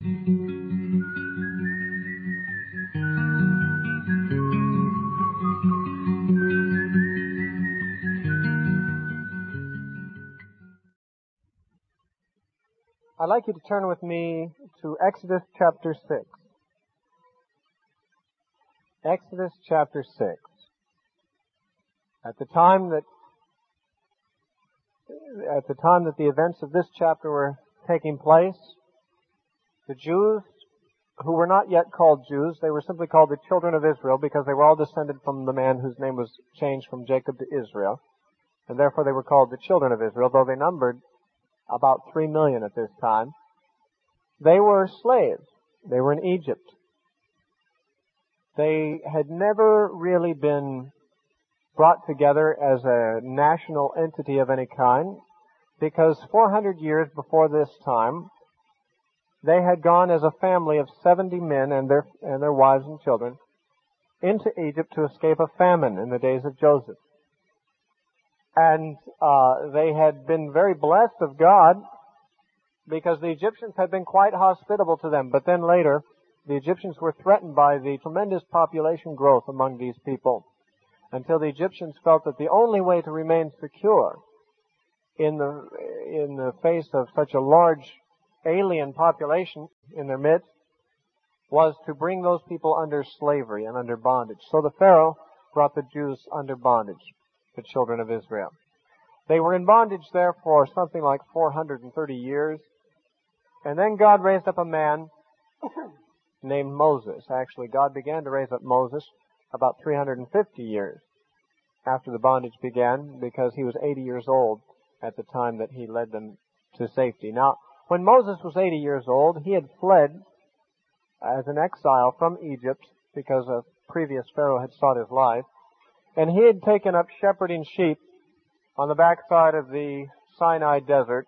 I'd like you to turn with me to Exodus chapter 6. Exodus chapter 6. At the time that the events of this chapter were taking place, the Jews, who were not yet called Jews, they were simply called the children of Israel because they were all descended from the man whose name was changed from Jacob to Israel, and therefore they were called the children of Israel, though they numbered about 3 million at this time. They were slaves. They were in Egypt. They had never really been brought together as a national entity of any kind, because 400 years before this time, they had gone as a family of 70 men and their wives and children into Egypt to escape a famine in the days of Joseph. And they had been very blessed of God because the Egyptians had been quite hospitable to them. But then later, the Egyptians were threatened by the tremendous population growth among these people, until the Egyptians felt that the only way to remain secure in the face of such a large alien population in their midst was to bring those people under slavery and under bondage. So the Pharaoh brought the Jews under bondage, the children of Israel. They were in bondage there for something like 430 years. And then God raised up a man named Moses. Actually, God began to raise up Moses about 350 years after the bondage began, because he was 80 years old at the time that he led them to safety. Now, when Moses was 80 years old, he had fled as an exile from Egypt because a previous Pharaoh had sought his life. And he had taken up shepherding sheep on the backside of the Sinai desert.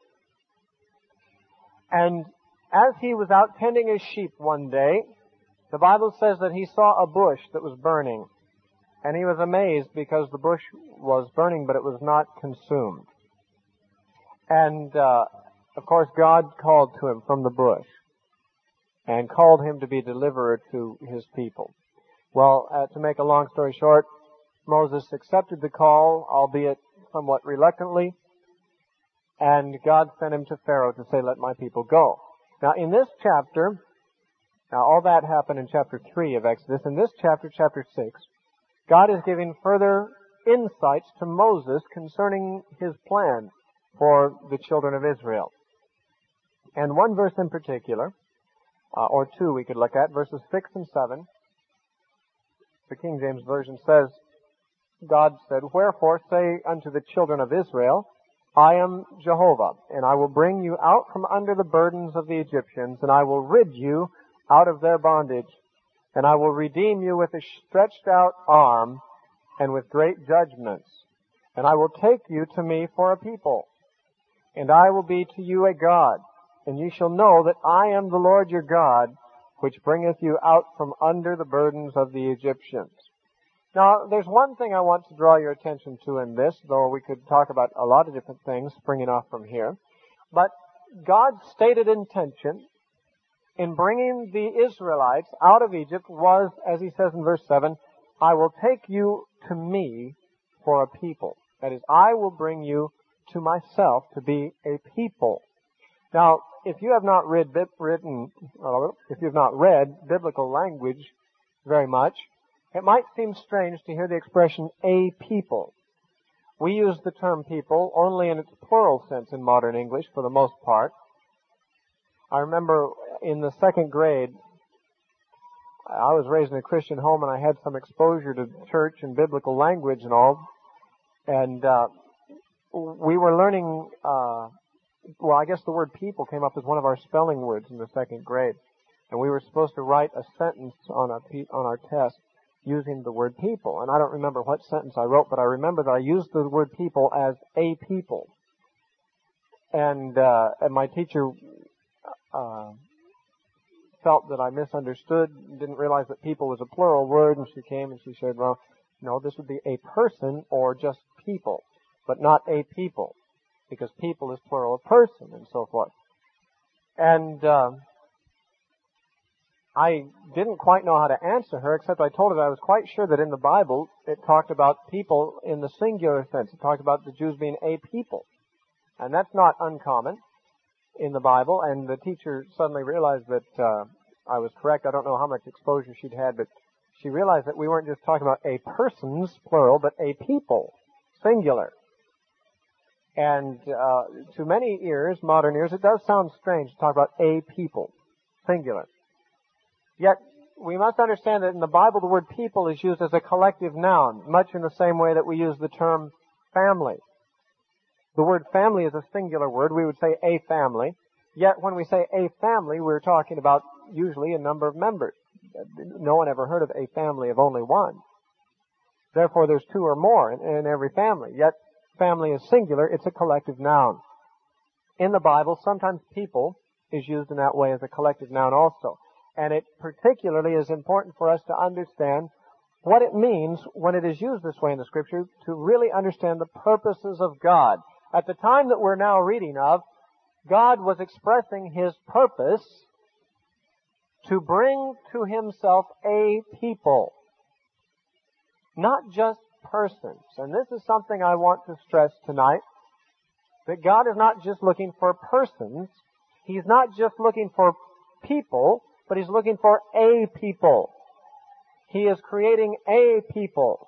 And as he was out tending his sheep one day, the Bible says that he saw a bush that was burning. And he was amazed because the bush was burning, but it was not consumed. And, of course, God called to him from the bush and called him to be deliverer to his people. Well, to make a long story short, Moses accepted the call, albeit somewhat reluctantly, and God sent him to Pharaoh to say, "Let my people go." Now, in this chapter, all that happened in chapter 3 of Exodus. In this chapter, chapter 6, God is giving further insights to Moses concerning his plan for the children of Israel. And one verse in particular, or two we could look at, verses 6 and 7. The King James Version says, God said, "Wherefore say unto the children of Israel, I am Jehovah, and I will bring you out from under the burdens of the Egyptians, and I will rid you out of their bondage, and I will redeem you with a stretched out arm and with great judgments. And I will take you to me for a people, and I will be to you a God, and ye shall know that I am the Lord your God, which bringeth you out from under the burdens of the Egyptians." Now, there's one thing I want to draw your attention to in this, though we could talk about a lot of different things springing off from here. But God's stated intention in bringing the Israelites out of Egypt was, as he says in verse 7, "I will take you to me for a people." That is, I will bring you to myself to be a people. Now, if you have not read biblical language very much, it might seem strange to hear the expression "a people." We use the term people only in its plural sense in modern English for the most part. I remember in the second grade, I was raised in a Christian home and I had some exposure to church and biblical language and all. And we were learning, I guess the word people came up as one of our spelling words in the second grade. And we were supposed to write a sentence on our test using the word people. And I don't remember what sentence I wrote, but I remember that I used the word people as a people. And my teacher felt that I misunderstood, didn't realize that people was a plural word, and she came and she said, "Well, no, this would be a person or just people, but not a people, because people is plural of person," and so forth. And I didn't quite know how to answer her, except I told her that I was quite sure that in the Bible it talked about people in the singular sense. It talked about the Jews being a people. And that's not uncommon in the Bible, and the teacher suddenly realized that I was correct. I don't know how much exposure she'd had, but she realized that we weren't just talking about a persons, plural, but a people, singular. And to many ears, modern ears, it does sound strange to talk about a people, singular. Yet, we must understand that in the Bible the word people is used as a collective noun, much in the same way that we use the term family. The word family is a singular word. We would say a family. Yet when we say a family, we're talking about usually a number of members. No one ever heard of a family of only one. Therefore, there's two or more in every family. Yet, family is singular. It's a collective noun. In the Bible, sometimes people is used in that way as a collective noun also. And it particularly is important for us to understand what it means when it is used this way in the Scripture to really understand the purposes of God. At the time that we're now reading of, God was expressing His purpose to bring to Himself a people, not just persons. And this is something I want to stress tonight, that God is not just looking for persons, He's not just looking for people, but He's looking for a people. He is creating a people.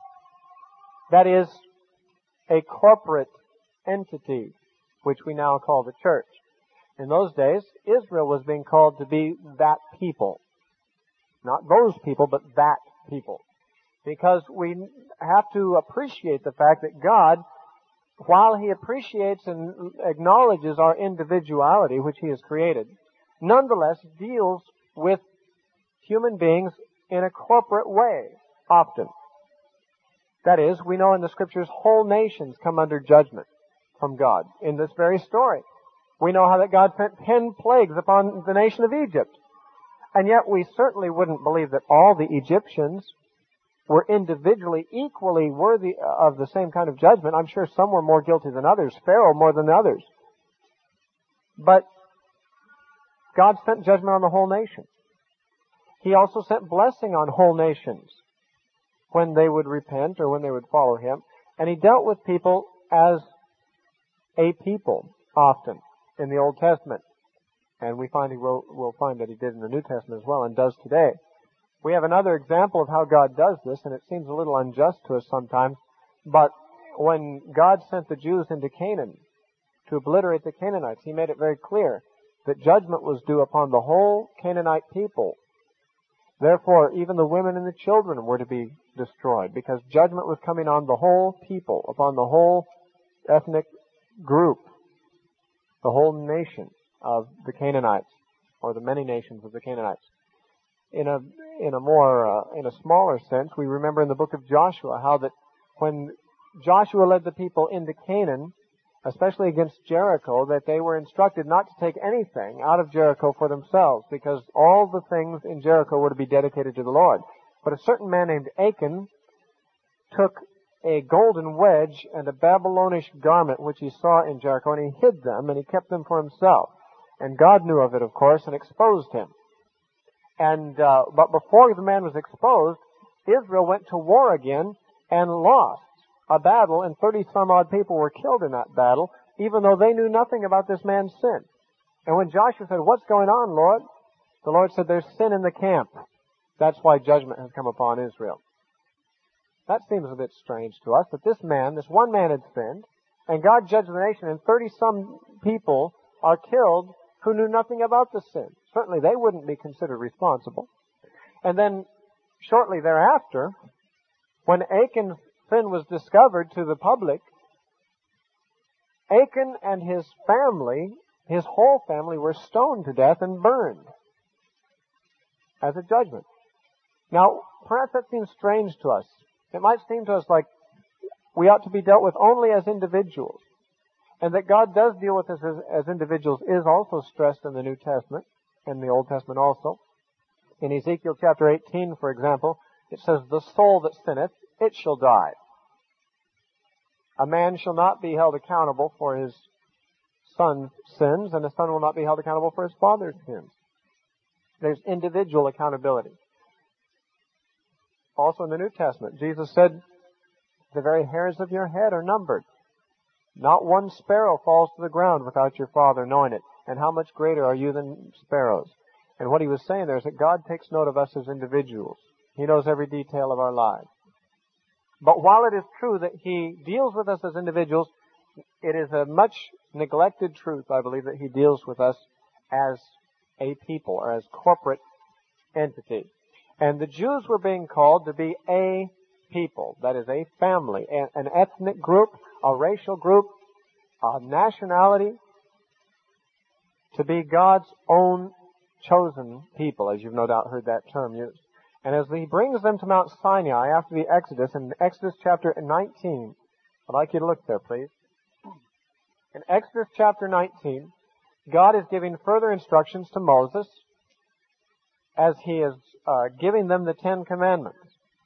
That is a corporate entity, which we now call the church. In those days, Israel was being called to be that people. Not those people, but that people. Because we have to appreciate the fact that God, while He appreciates and acknowledges our individuality, which He has created, nonetheless deals with human beings in a corporate way, often. That is, we know in the Scriptures whole nations come under judgment from God in this very story. We know how that God sent 10 plagues upon the nation of Egypt. And yet we certainly wouldn't believe that all the Egyptians were individually equally worthy of the same kind of judgment. I'm sure some were more guilty than others, Pharaoh more than others. But God sent judgment on the whole nation. He also sent blessing on whole nations when they would repent or when they would follow Him. And He dealt with people as a people often in the Old Testament. And we'll find that He did in the New Testament as well and does today. We have another example of how God does this, and it seems a little unjust to us sometimes, but when God sent the Jews into Canaan to obliterate the Canaanites, He made it very clear that judgment was due upon the whole Canaanite people. Therefore, even the women and the children were to be destroyed, because judgment was coming on the whole people, upon the whole ethnic group, the whole nation of the Canaanites, or the many nations of the Canaanites. In a smaller sense, we remember in the book of Joshua how that when Joshua led the people into Canaan, especially against Jericho, that they were instructed not to take anything out of Jericho for themselves, because all the things in Jericho were to be dedicated to the Lord. But a certain man named Achan took a golden wedge and a Babylonish garment which he saw in Jericho, and he hid them, and he kept them for himself. And God knew of it, of course, and exposed him. And but before the man was exposed, Israel went to war again and lost a battle, and 30-some-odd people were killed in that battle, even though they knew nothing about this man's sin. And when Joshua said, "What's going on, Lord?" the Lord said, "There's sin in the camp. That's why judgment has come upon Israel." That seems a bit strange to us, that this one man had sinned, and God judged the nation, and 30-some people are killed who knew nothing about the sin. Certainly they wouldn't be considered responsible. And then, shortly thereafter, when Achan's sin was discovered to the public, Achan and his family, his whole family, were stoned to death and burned as a judgment. Now, perhaps that seems strange to us. It might seem to us like we ought to be dealt with only as individuals. And that God does deal with us as individuals is also stressed in the New Testament, and the Old Testament also. In Ezekiel chapter 18, for example, it says, "The soul that sinneth, it shall die." A man shall not be held accountable for his son's sins, and a son will not be held accountable for his father's sins. There's individual accountability. Also in the New Testament, Jesus said, the very hairs of your head are numbered. Not one sparrow falls to the ground without your Father knowing it. And how much greater are you than sparrows? And what he was saying there is that God takes note of us as individuals. He knows every detail of our lives. But while it is true that He deals with us as individuals, it is a much neglected truth, I believe, that He deals with us as a people or as corporate entities. And the Jews were being called to be a people, that is a family, an ethnic group, a racial group, a nationality, to be God's own chosen people, as you've no doubt heard that term used. And as He brings them to Mount Sinai after the Exodus, in Exodus chapter 19, I'd like you to look there, please. In Exodus chapter 19, God is giving further instructions to Moses as He is giving them the Ten Commandments.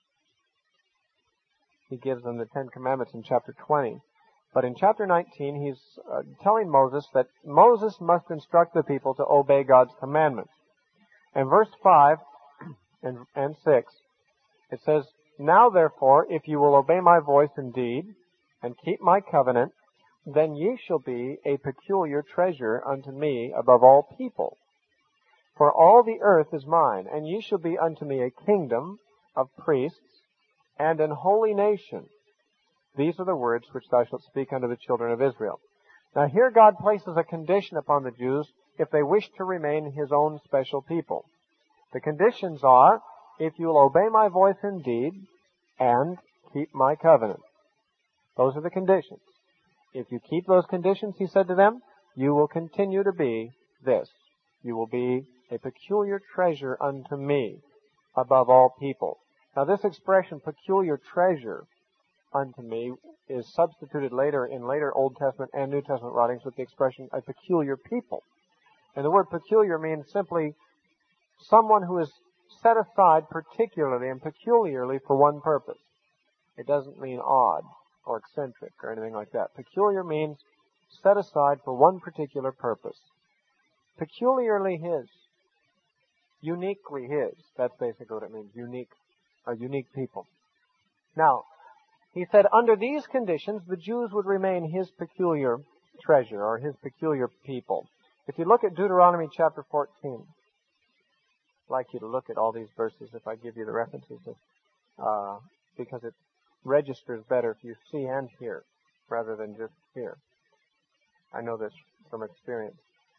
He gives them the Ten Commandments in chapter 20. But in chapter 19, He's telling Moses that Moses must instruct the people to obey God's commandments. In verse 5 and 6, it says, Now therefore, if you will obey my voice indeed, and keep my covenant, then ye shall be a peculiar treasure unto me above all people. For all the earth is mine, and ye shall be unto me a kingdom of priests, and an holy nation. These are the words which thou shalt speak unto the children of Israel. Now here God places a condition upon the Jews if they wish to remain His own special people. The conditions are, if you will obey my voice indeed, and keep my covenant. Those are the conditions. If you keep those conditions, He said to them, you will continue to be this. You will be a peculiar treasure unto me above all people. Now this expression, peculiar treasure unto me, is substituted later in later Old Testament and New Testament writings with the expression a peculiar people. And the word peculiar means simply someone who is set aside particularly and peculiarly for one purpose. It doesn't mean odd or eccentric or anything like that. Peculiar means set aside for one particular purpose. Peculiarly His. Uniquely His. That's basically what it means. Unique. A unique people. Now, He said under these conditions, the Jews would remain His peculiar treasure or His peculiar people. If you look at Deuteronomy chapter 14, I'd like you to look at all these verses if I give you the references, because it registers better if you see and hear rather than just hear. I know this from experience.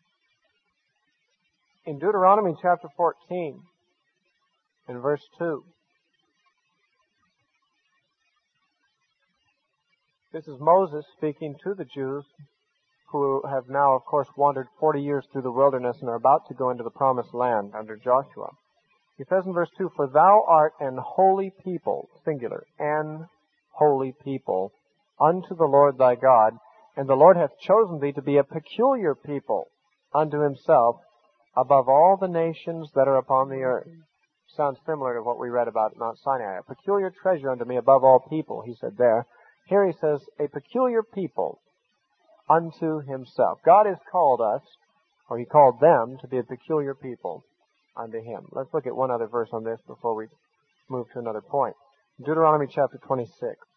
In Deuteronomy chapter 14, in verse 2, this is Moses speaking to the Jews who have now, of course, wandered 40 years through the wilderness and are about to go into the promised land under Joshua. He says in verse 2, For thou art an holy people, singular, an holy people, unto the Lord thy God, and the Lord hath chosen thee to be a peculiar people unto Himself above all the nations that are upon the earth. Sounds similar to what we read about at Mount Sinai. A peculiar treasure unto me above all people, He said there. Here He says, a peculiar people unto Himself. God has called us, or He called them, to be a peculiar people unto Him. Let's look at one other verse on this before we move to another point. Deuteronomy chapter 26.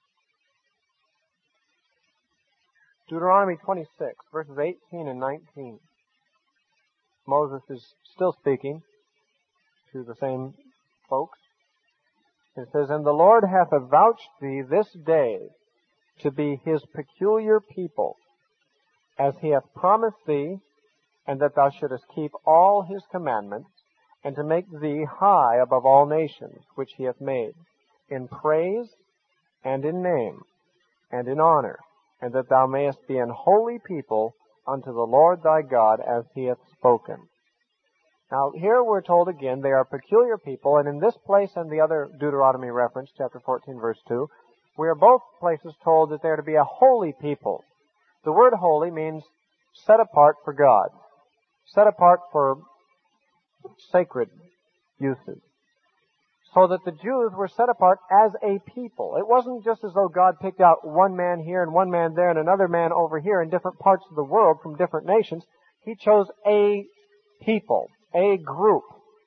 Deuteronomy 26, verses 18 and 19. Moses is still speaking to the same folks. It says, And the Lord hath avouched thee this day to be His peculiar people, as He hath promised thee, and that thou shouldest keep all His commandments, and to make thee high above all nations which He hath made, in praise, and in name, and in honor, and that thou mayest be an holy people unto the Lord thy God, as He hath spoken. Now, here we're told again they are peculiar people, and in this place and the other Deuteronomy reference, chapter 14, verse 2, we are both places told that they are to be a holy people. The word holy means set apart for God, set apart for sacred uses. So that the Jews were set apart as a people. It wasn't just as though God picked out one man here and one man there and another man over here in different parts of the world from different nations. He chose a people, a group.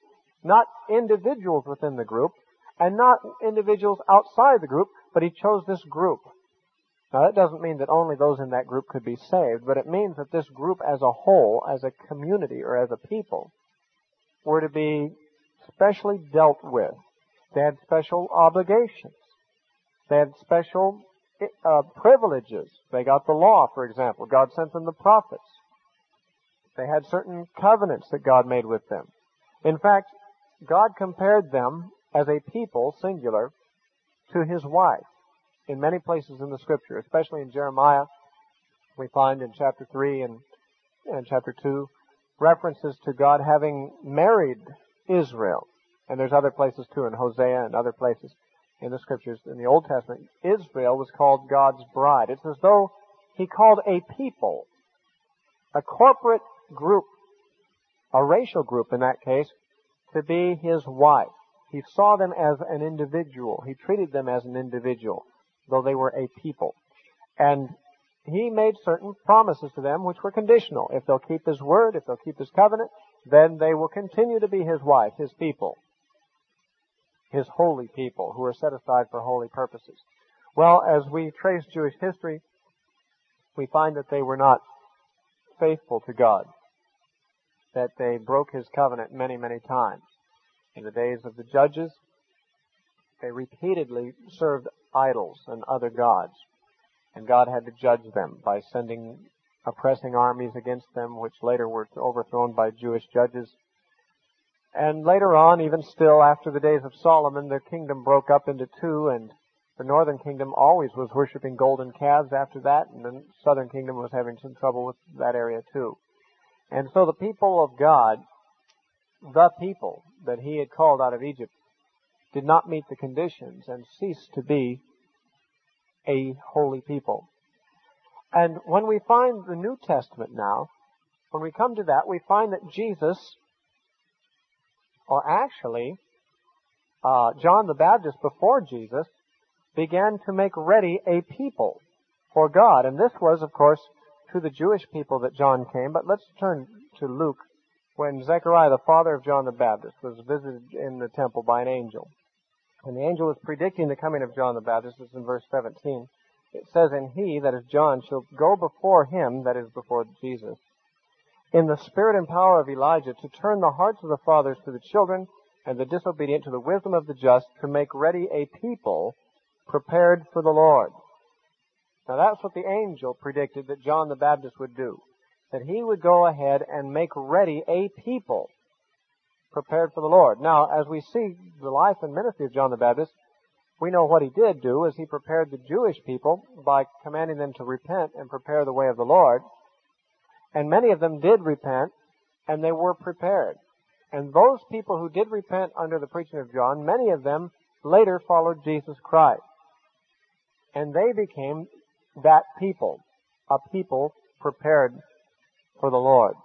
Not individuals within the group, and not individuals outside the group, but He chose this group. Now that doesn't mean that only those in that group could be saved, but it means that this group as a whole, as a community or as a people, were to be specially dealt with. They had special obligations. They had special privileges. They got the law, for example. God sent them the prophets. They had certain covenants that God made with them. In fact, God compared them as a people, singular, to His wife. In many places in the Scripture, especially in Jeremiah, we find in chapter 3 and chapter 2, references to God having married Israel. And there's other places too, in Hosea and other places in the Scriptures. In the Old Testament, Israel was called God's bride. It's as though He called a people, a corporate group, a racial group in that case, to be His wife. He saw them as an individual. He treated them as an individual, though they were a people. And He made certain promises to them which were conditional. If they'll keep His word, if they'll keep His covenant, then they will continue to be His wife, His people, His holy people who are set aside for holy purposes. Well, as we trace Jewish history, we find that they were not faithful to God, that they broke His covenant many, many times. In the days of the judges, they repeatedly served idols and other gods, and God had to judge them by sending oppressing armies against them, which later were overthrown by Jewish judges. And later on, even still after the days of Solomon, their kingdom broke up into two, and the northern kingdom always was worshiping golden calves after that, and the southern kingdom was having some trouble with that area too. And so the people of God, the people that He had called out of Egypt, did not meet the conditions and ceased to be a holy people. And when we find the New Testament now, when we come to that, we find that Jesus, or actually, John the Baptist before Jesus, began to make ready a people for God. And this was, of course, to the Jewish people that John came. But let's turn to Luke, when Zechariah, the father of John the Baptist, was visited in the temple by an angel. And the angel was predicting the coming of John the Baptist. It's in verse 17. It says, "And he," that is John, "shall go before him," that is before Jesus, "in the spirit and power of Elijah, to turn the hearts of the fathers to the children, and the disobedient to the wisdom of the just, to make ready a people prepared for the Lord." Now that's what the angel predicted that John the Baptist would do. That he would go ahead and make ready a people prepared for the Lord. Now, as we see the life and ministry of John the Baptist, we know what he did do is he prepared the Jewish people by commanding them to repent and prepare the way of the Lord. And many of them did repent, and they were prepared. And those people who did repent under the preaching of John, many of them later followed Jesus Christ. And they became that people, a people prepared for the Lord.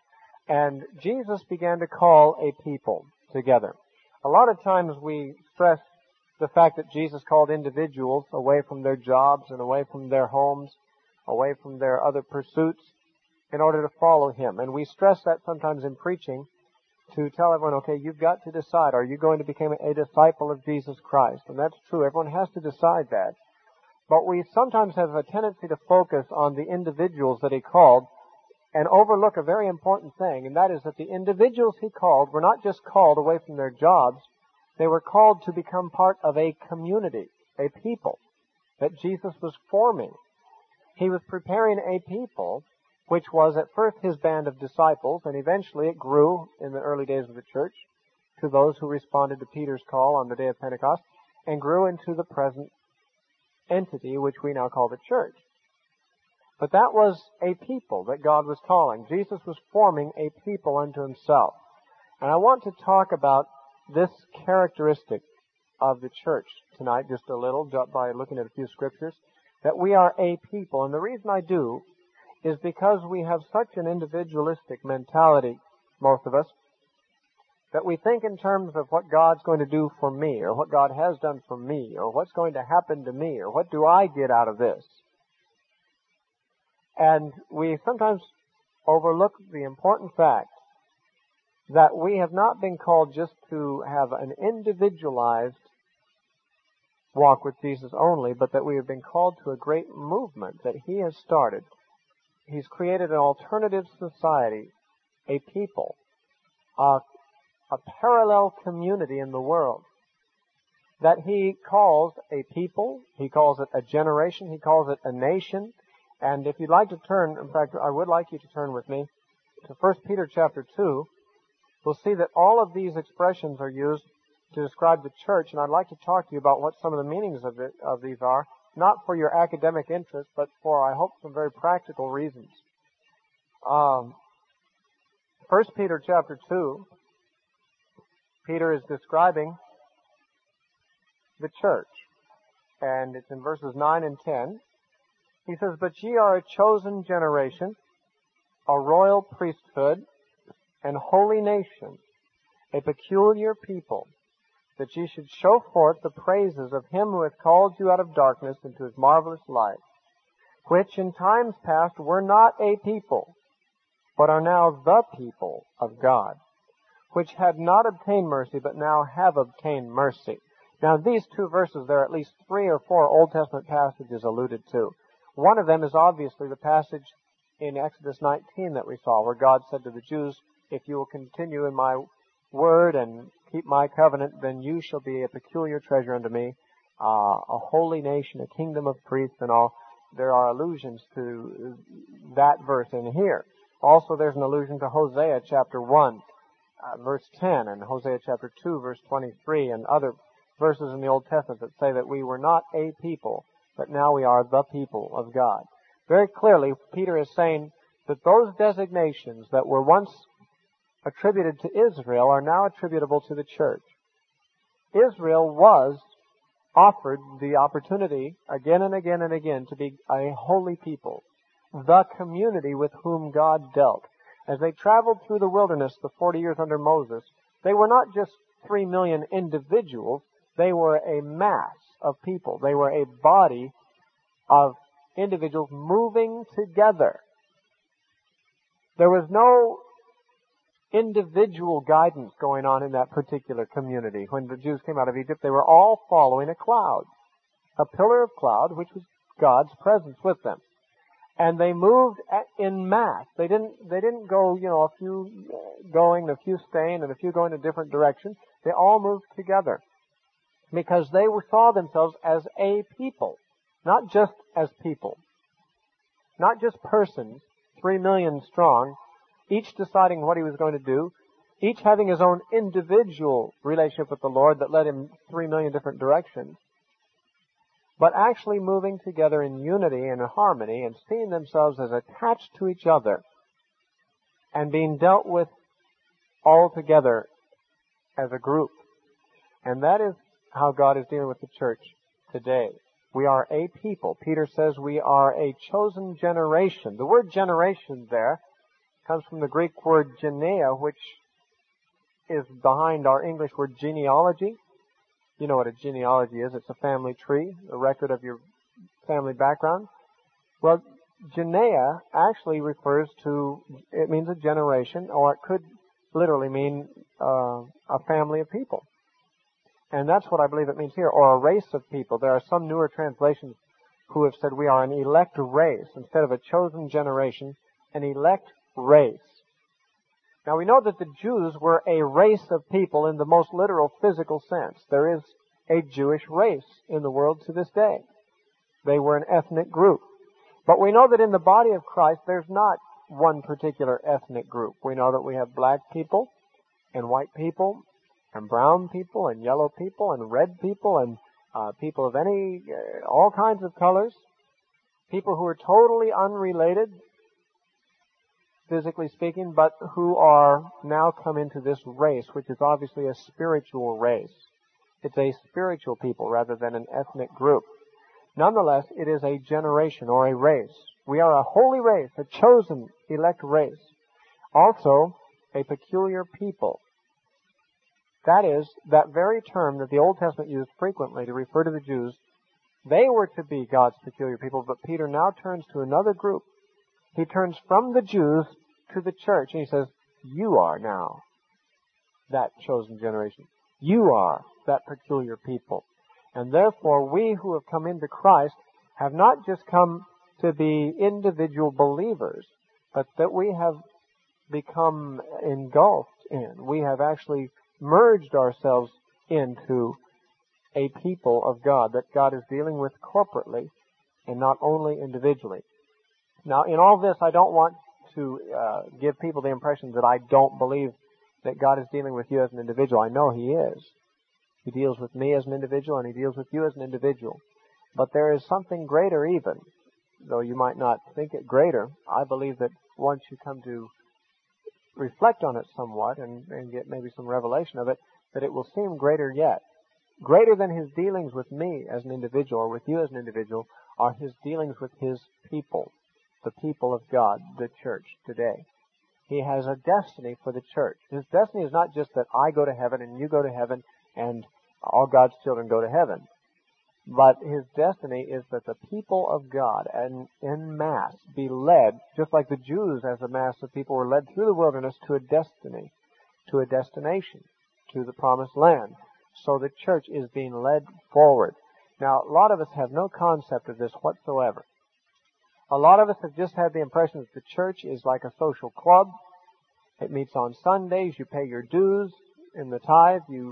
And Jesus began to call a people together. A lot of times we stress the fact that Jesus called individuals away from their jobs and away from their homes, away from their other pursuits, in order to follow Him. And we stress that sometimes in preaching to tell everyone, okay, you've got to decide, are you going to become a disciple of Jesus Christ? And that's true. Everyone has to decide that. But we sometimes have a tendency to focus on the individuals that He called and overlook a very important thing, and that is that the individuals He called were not just called away from their jobs, they were called to become part of a community, a people that Jesus was forming. He was preparing a people which was at first His band of disciples, and eventually it grew in the early days of the church to those who responded to Peter's call on the day of Pentecost, and grew into the present entity which we now call the church. But that was a people that God was calling. Jesus was forming a people unto Himself. And I want to talk about this characteristic of the church tonight just a little by looking at a few scriptures, that we are a people. And the reason I do is because we have such an individualistic mentality, most of us, that we think in terms of what God's going to do for me, or what God has done for me, or what's going to happen to me, or what do I get out of this. And we sometimes overlook the important fact that we have not been called just to have an individualized walk with Jesus only, but that we have been called to a great movement that He has started. He's created an alternative society, a people, a parallel community in the world that He calls a people, He calls it a generation, He calls it a nation. And if you'd like to turn, in fact, I would like you to turn with me to 1 Peter chapter 2. We'll see that all of these expressions are used to describe the church, and I'd like to talk to you about what some of the meanings of these are, not for your academic interest, but for, I hope, some very practical reasons. 1 Peter chapter 2, Peter is describing the church, and it's in verses 9 and 10. He says, "But ye are a chosen generation, a royal priesthood, and holy nation, a peculiar people, that ye should show forth the praises of Him who hath called you out of darkness into His marvelous light, which in times past were not a people, but are now the people of God, which had not obtained mercy, but now have obtained mercy." Now, these two verses, there are at least 3 or 4 Old Testament passages alluded to. One of them is obviously the passage in Exodus 19 that we saw, where God said to the Jews, "If you will continue in my word and keep my covenant, then you shall be a peculiar treasure unto me, a holy nation, a kingdom of priests," and all. There are allusions to that verse in here. Also, there's an allusion to Hosea chapter 1, verse 10, and Hosea chapter 2, verse 23, and other verses in the Old Testament that say that we were not a people, but now we are the people of God. Very clearly, Peter is saying that those designations that were once attributed to Israel are now attributable to the church. Israel was offered the opportunity again and again and again to be a holy people, the community with whom God dealt. As they traveled through the wilderness the 40 years under Moses, they were not just 3 million individuals, they were a mass of people. They were a body of individuals moving together. There was no individual guidance going on in that particular community. When the Jews came out of Egypt, they were all following a cloud, a pillar of cloud, which was God's presence with them. And they moved in mass. They didn't go, a few going, a few staying, and a few going a different direction. They all moved together because they saw themselves as a people, not just as people, not just persons, 3 million strong, each deciding what he was going to do, each having his own individual relationship with the Lord that led him 3 million different directions, but actually moving together in unity and harmony and seeing themselves as attached to each other and being dealt with all together as a group. And that is how God is dealing with the church today. We are a people. Peter says we are a chosen generation. The word generation there comes from the Greek word genea, which is behind our English word genealogy. You know what a genealogy is. It's a family tree, a record of your family background. Well, genea actually refers to, it means a generation, or it could literally mean a family of people. And that's what I believe it means here, or a race of people. There are some newer translations who have said we are an elect race. Instead of a chosen generation, an elect race. Now we know that the Jews were a race of people in the most literal physical sense. There is a Jewish race in the world to this day. They were an ethnic group. But we know that in the body of Christ there's not one particular ethnic group. We know that we have black people and white people and brown people and yellow people and red people and people of all kinds of colors. People who are totally unrelated, physically speaking, but who are now come into this race, which is obviously a spiritual race. It's a spiritual people rather than an ethnic group. Nonetheless, it is a generation or a race. We are a holy race, a chosen elect race. Also, a peculiar people. That is, that very term that the Old Testament used frequently to refer to the Jews. They were to be God's peculiar people, but Peter now turns to another group. He turns from the Jews to the church, and he says, you are now that chosen generation. You are that peculiar people. And therefore, we who have come into Christ have not just come to be individual believers, but that we have become engulfed in. We have actually merged ourselves into a people of God that God is dealing with corporately and not only individually. Now, in all this, I don't want to give people the impression that I don't believe that God is dealing with you as an individual. I know He is. He deals with me as an individual, and He deals with you as an individual. But there is something greater even, though you might not think it greater. I believe that once you come to reflect on it somewhat and get maybe some revelation of it, that it will seem greater yet. Greater than His dealings with me as an individual or with you as an individual are His dealings with His people, the people of God, the church today. He has a destiny for the church. His destiny is not just that I go to heaven and you go to heaven and all God's children go to heaven. But His destiny is that the people of God and en masse be led, just like the Jews as a mass of people were led through the wilderness to a destiny, to a destination, to the promised land. So the church is being led forward. Now, a lot of us have no concept of this whatsoever. A lot of us have just had the impression that the church is like a social club. It meets on Sundays. You pay your dues in the tithe. You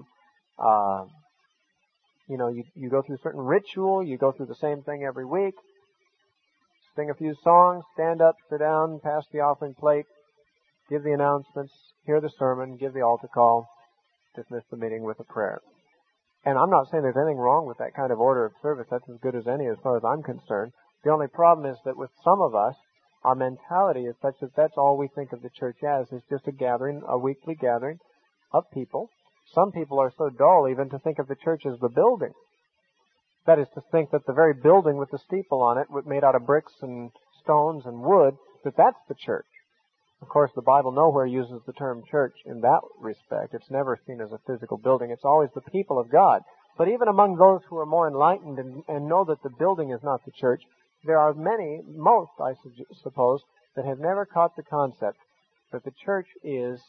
go through a certain ritual. You go through the same thing every week. Sing a few songs, stand up, sit down, pass the offering plate, give the announcements, hear the sermon, give the altar call, dismiss the meeting with a prayer. And I'm not saying there's anything wrong with that kind of order of service. That's as good as any as far as I'm concerned. The only problem is that with some of us, our mentality is such that that's all we think of the church as, is just a gathering, a weekly gathering of people. Some people are so dull even to think of the church as the building. That is to think that the very building with the steeple on it, made out of bricks and stones and wood, that's the church. Of course, the Bible nowhere uses the term church in that respect. It's never seen as a physical building. It's always the people of God. But even among those who are more enlightened and know that the building is not the church, there are most, I suppose, that have never caught the concept that the church is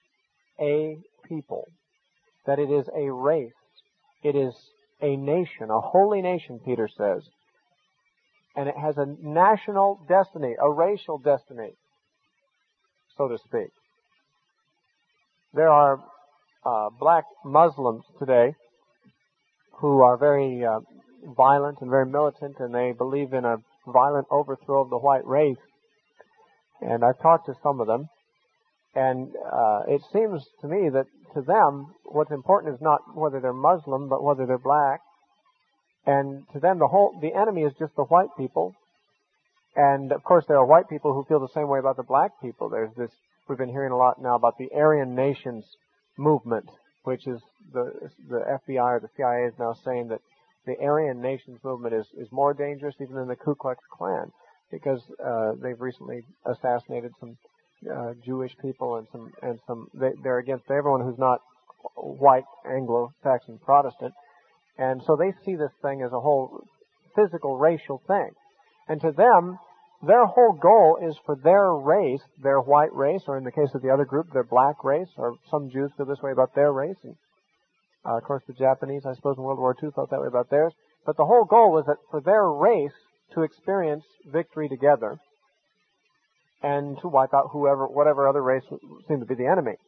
a people, that it is a race, it is a nation, a holy nation, Peter says. And it has a national destiny, a racial destiny, so to speak. There are black Muslims today who are very violent and very militant, and they believe in a violent overthrow of the white race. And I've talked to some of them, and it seems to me that to them, what's important is not whether they're Muslim, but whether they're black. And to them, the enemy is just the white people. And of course, there are white people who feel the same way about the black people. There's this, we've been hearing a lot now about the Aryan Nations movement, which is the FBI or the CIA is now saying that the Aryan Nations movement is more dangerous even than the Ku Klux Klan, because they've recently assassinated some Jewish people and some they're against everyone who's not white Anglo-Saxon Protestant, and so they see this thing as a whole physical racial thing, and to them their whole goal is for their race, their white race, or in the case of the other group, their black race, or some Jews feel this way about their race, and of course the Japanese, I suppose, in World War II felt that way about theirs. But the whole goal was that for their race to experience victory together and to wipe out whatever other race seemed to be the enemy.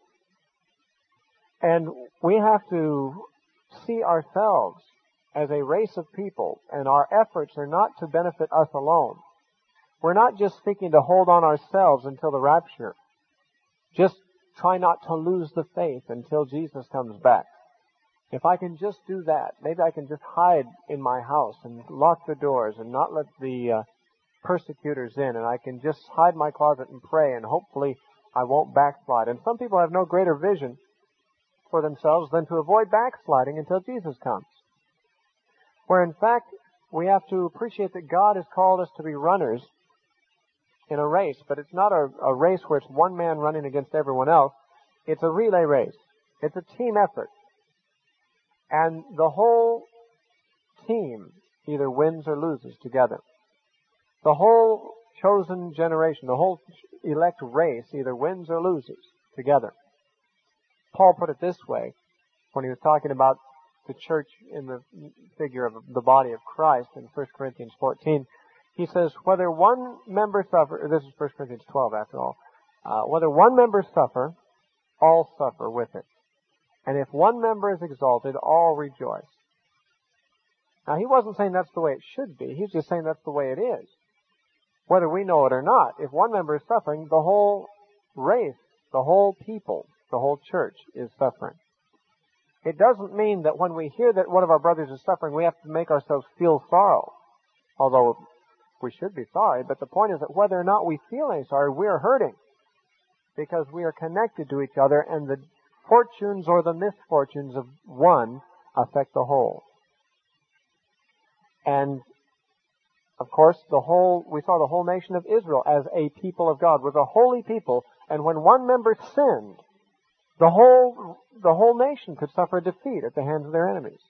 And we have to see ourselves as a race of people, and our efforts are not to benefit us alone. We're not just seeking to hold on ourselves until the rapture. Just try not to lose the faith until Jesus comes back. If I can just do that, maybe I can just hide in my house and lock the doors and not let the persecutors in, and I can just hide in my closet and pray, and hopefully I won't backslide. And some people have no greater vision for themselves than to avoid backsliding until Jesus comes. Where in fact, we have to appreciate that God has called us to be runners in a race, but it's not a race where it's one man running against everyone else. It's a relay race. It's a team effort. And the whole team either wins or loses together. The whole chosen generation, the whole elect race either wins or loses together. Paul put it this way when he was talking about the church in the figure of the body of Christ in 1 Corinthians 14. He says, whether one member suffer, this is 1 Corinthians 12 after all, whether one member suffer, all suffer with it. And if one member is exalted, all rejoice. Now he wasn't saying that's the way it should be. He's just saying that's the way it is. Whether we know it or not, if one member is suffering, the whole race, the whole people, the whole church is suffering. It doesn't mean that when we hear that one of our brothers is suffering, we have to make ourselves feel sorrow. Although we should be sorry, but the point is that whether or not we feel any sorry, we are hurting. Because we are connected to each other, and the fortunes or the misfortunes of one affect the whole. And, of course, we saw the whole nation of Israel as a people of God, was a holy people, and when one member sinned, the whole nation could suffer defeat at the hands of their enemies.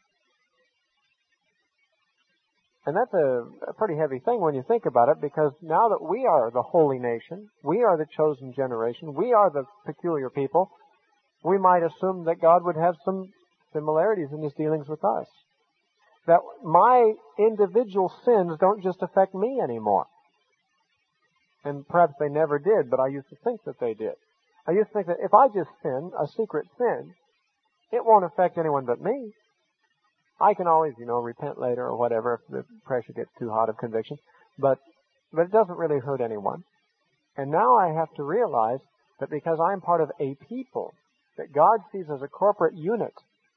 And that's a pretty heavy thing when you think about it, because now that we are the holy nation, we are the chosen generation, we are the peculiar people, we might assume that God would have some similarities in His dealings with us. That my individual sins don't just affect me anymore. And perhaps they never did, but I used to think that they did. I used to think that if I just sin, a secret sin, it won't affect anyone but me. I can always, repent later or whatever if the pressure gets too hot of conviction. But it doesn't really hurt anyone. And now I have to realize that because I'm part of a people that God sees as a corporate unit,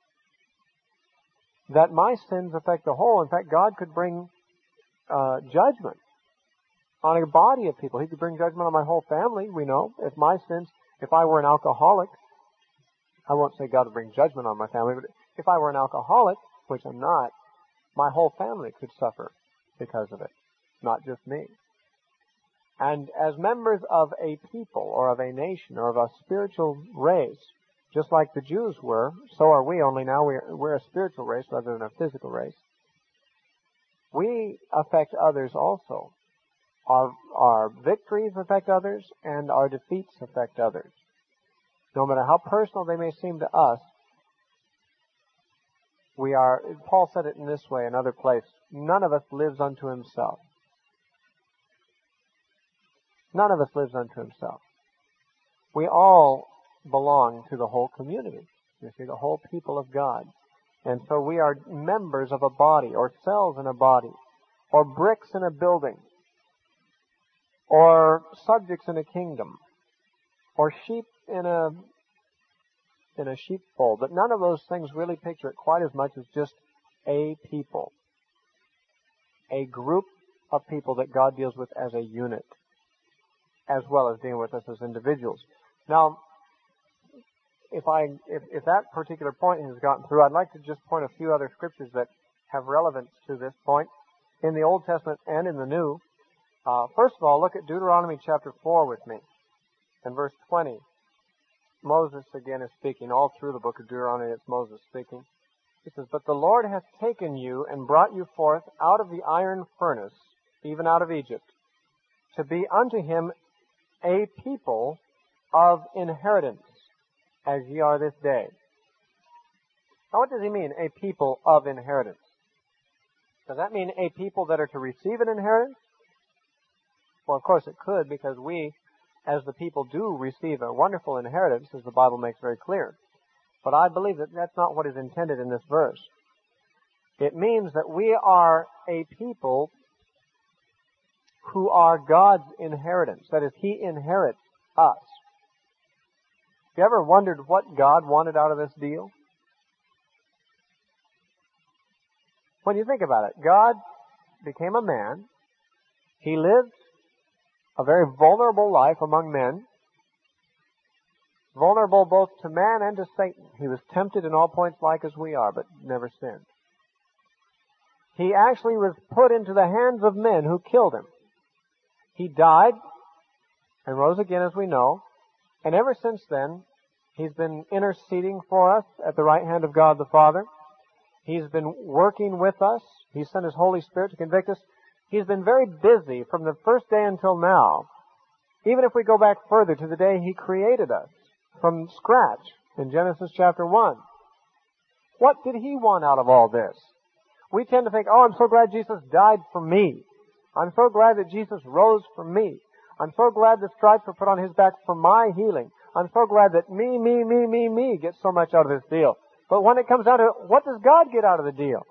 that my sins affect the whole. In fact, God could bring judgment on a body of people. He could bring judgment on my whole family, we know. If I were an alcoholic, I won't say God would bring judgment on my family, but if I were an alcoholic, which I'm not, my whole family could suffer because of it, not just me. And as members of a people or of a nation or of a spiritual race, just like the Jews were, so are we, only now we're a spiritual race rather than a physical race. We affect others also. Our victories affect others, and our defeats affect others. No matter how personal they may seem to us, Paul said it in this way, another place, none of us lives unto himself. None of us lives unto himself. We all belong to the whole community. You see, the whole people of God. And so we are members of a body, or cells in a body, or bricks in a building, or subjects in a kingdom, or sheep in a sheepfold. But none of those things really picture it quite as much as just a people. A group of people that God deals with as a unit, as well as dealing with us as individuals. Now, if that particular point has gotten through, I'd like to just point a few other scriptures that have relevance to this point in the Old Testament and in the New. First of all, look at Deuteronomy chapter 4 with me, and verse 20. Moses again is speaking. All through the book of Deuteronomy, it's Moses speaking. He says, "But the Lord hath taken you and brought you forth out of the iron furnace, even out of Egypt, to be unto him a people of inheritance, as ye are this day." Now what does he mean, a people of inheritance? Does that mean a people that are to receive an inheritance? Well, of course it could, because we, as the people, do receive a wonderful inheritance, as the Bible makes very clear. But I believe that that's not what is intended in this verse. It means that we are a people who are God's inheritance. That is, He inherits us. Have you ever wondered what God wanted out of this deal? When you think about it, God became a man. He lived a very vulnerable life among men, vulnerable both to man and to Satan. He was tempted in all points like as we are, but never sinned. He actually was put into the hands of men who killed him. He died and rose again, as we know, and ever since then, He's been interceding for us at the right hand of God the Father. He's been working with us. He sent His Holy Spirit to convict us. He's been very busy from the first day until now. Even if we go back further to the day He created us from scratch, in Genesis chapter 1. What did He want out of all this? We tend to think, oh, I'm so glad Jesus died for me. I'm so glad that Jesus rose for me. I'm so glad the stripes were put on His back for my healing. I'm so glad that me gets so much out of this deal. But when it comes down to it, what does God get out of the deal?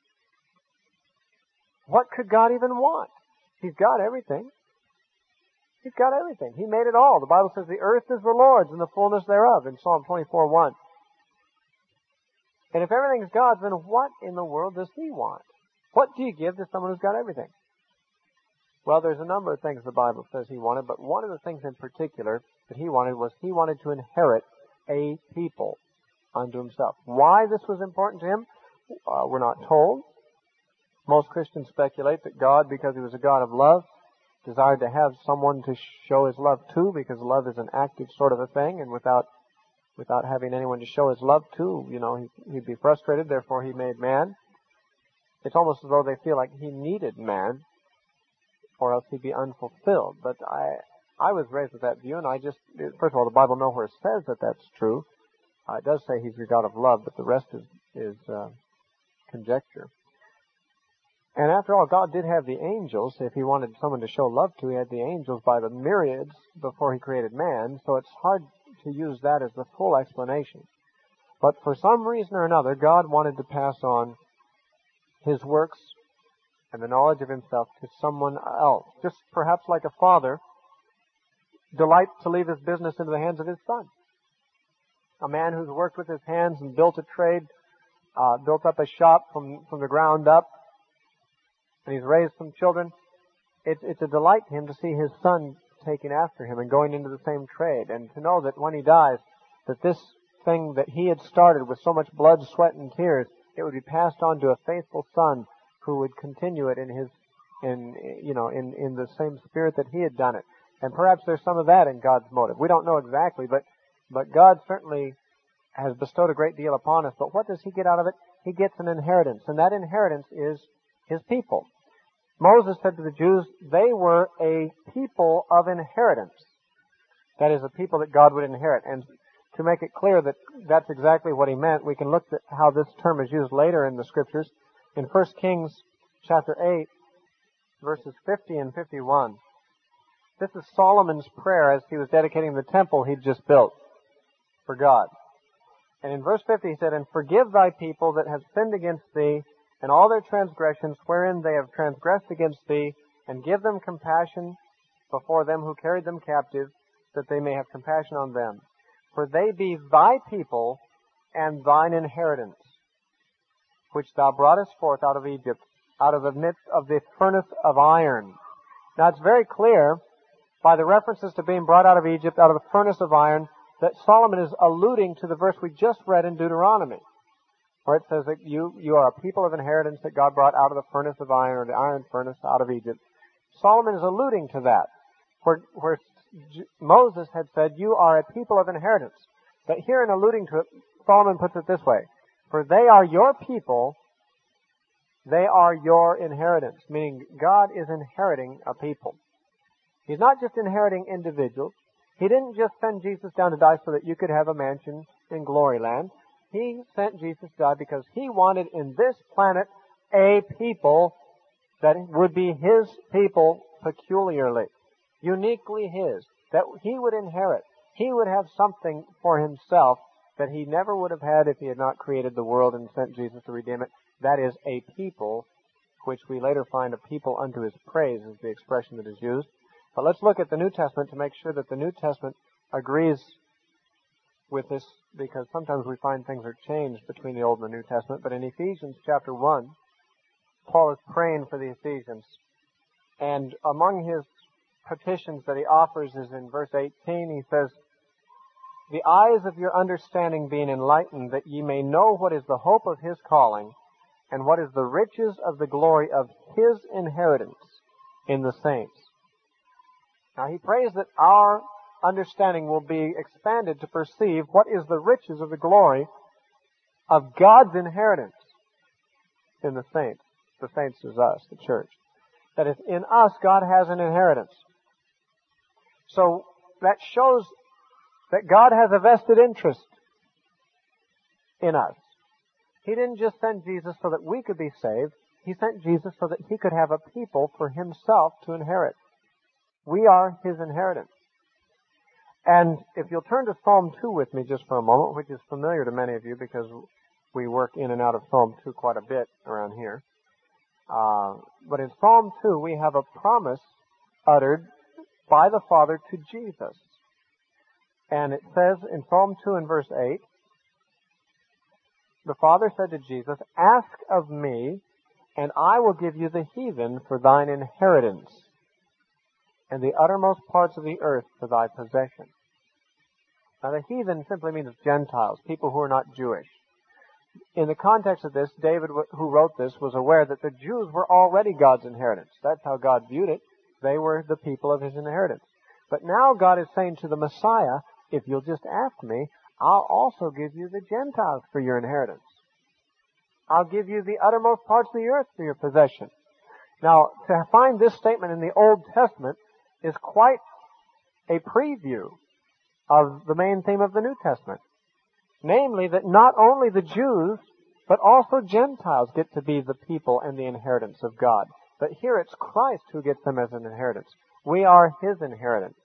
What could God even want? He's got everything. He's got everything. He made it all. The Bible says the earth is the Lord's and the fullness thereof in Psalm 24:1. And if everything's God's, then what in the world does He want? What do you give to someone who's got everything? Well, there's a number of things the Bible says He wanted, but one of the things in particular that He wanted was He wanted to inherit a people unto Himself. Why this was important to Him, we're not told. Most Christians speculate that God, because He was a God of love, desired to have someone to show His love to, because love is an active sort of a thing, and without having anyone to show His love to, He'd be frustrated, therefore He made man. It's almost as though they feel like He needed man, or else He'd be unfulfilled. But I was raised with that view, and first of all, the Bible nowhere says that that's true. It does say He's your God of love, but the rest is conjecture. And after all, God did have the angels. If He wanted someone to show love to, He had the angels by the myriads before He created man, so it's hard to use that as the full explanation. But for some reason or another, God wanted to pass on His works and the knowledge of Himself to someone else. Just perhaps like a father delights to leave his business into the hands of his son. A man who's worked with his hands and built a trade, built up a shop from the ground up, and he's raised some children. It's a delight to him to see his son taking after him and going into the same trade, and to know that when he dies, that this thing that he had started with so much blood, sweat, and tears, it would be passed on to a faithful son who would continue it in the same spirit that he had done it. And perhaps there's some of that in God's motive. We don't know exactly, but God certainly has bestowed a great deal upon us. But what does He get out of it? He gets an inheritance, and that inheritance is His people. Moses said to the Jews, they were a people of inheritance. That is, a people that God would inherit. And to make it clear that that's exactly what He meant, we can look at how this term is used later in the Scriptures. In 1 Kings chapter 8, verses 50 and 51. This is Solomon's prayer as he was dedicating the temple he'd just built for God. And in verse 50 he said, and forgive thy people that have sinned against thee, and all their transgressions wherein they have transgressed against thee, and give them compassion before them who carried them captive, that they may have compassion on them. For they be thy people and thine inheritance, which thou broughtest forth out of Egypt, out of the midst of the furnace of iron. Now it's very clear, by the references to being brought out of Egypt, out of the furnace of iron, that Solomon is alluding to the verse we just read in Deuteronomy, where it says that you are a people of inheritance that God brought out of the furnace of iron, or the iron furnace out of Egypt. Solomon is alluding to that, where Moses had said, you are a people of inheritance. But here in alluding to it, Solomon puts it this way, for they are your people, they are your inheritance, meaning God is inheriting a people. He's not just inheriting individuals. He didn't just send Jesus down to die so that you could have a mansion in glory land. He sent Jesus to die because He wanted in this planet a people that would be His people peculiarly, uniquely His, that He would inherit. He would have something for Himself that He never would have had if He had not created the world and sent Jesus to redeem it. That is a people, which we later find a people unto His praise is the expression that is used. But let's look at the New Testament to make sure that the New Testament agrees with this, because sometimes we find things are changed between the Old and the New Testament. But in Ephesians chapter 1, Paul is praying for the Ephesians. And among his petitions that he offers is in verse 18, he says, the eyes of your understanding being enlightened, that ye may know what is the hope of His calling, and what is the riches of the glory of His inheritance in the saints. Now he prays that our understanding will be expanded to perceive what is the riches of the glory of God's inheritance in the saints. The saints is us, the church. That is, in us, God has an inheritance. So that shows that God has a vested interest in us. He didn't just send Jesus so that we could be saved. He sent Jesus so that He could have a people for Himself to inherit. We are His inheritance. And if you'll turn to Psalm 2 with me just for a moment, which is familiar to many of you because we work in and out of Psalm 2 quite a bit around here. But in Psalm 2, we have a promise uttered by the Father to Jesus. And it says in Psalm 2 and verse 8, the Father said to Jesus, "Ask of me, and I will give you the heathen for thine inheritance, and the uttermost parts of the earth for thy possession." Now the heathen simply means Gentiles, people who are not Jewish. In the context of this, David, who wrote this, was aware that the Jews were already God's inheritance. That's how God viewed it. They were the people of His inheritance. But now God is saying to the Messiah, if you'll just ask me, I'll also give you the Gentiles for your inheritance. I'll give you the uttermost parts of the earth for your possession. Now, to find this statement in the Old Testament is quite a preview of the main theme of the New Testament. Namely, that not only the Jews, but also Gentiles get to be the people and the inheritance of God. But here it's Christ who gets them as an inheritance. We are His inheritance.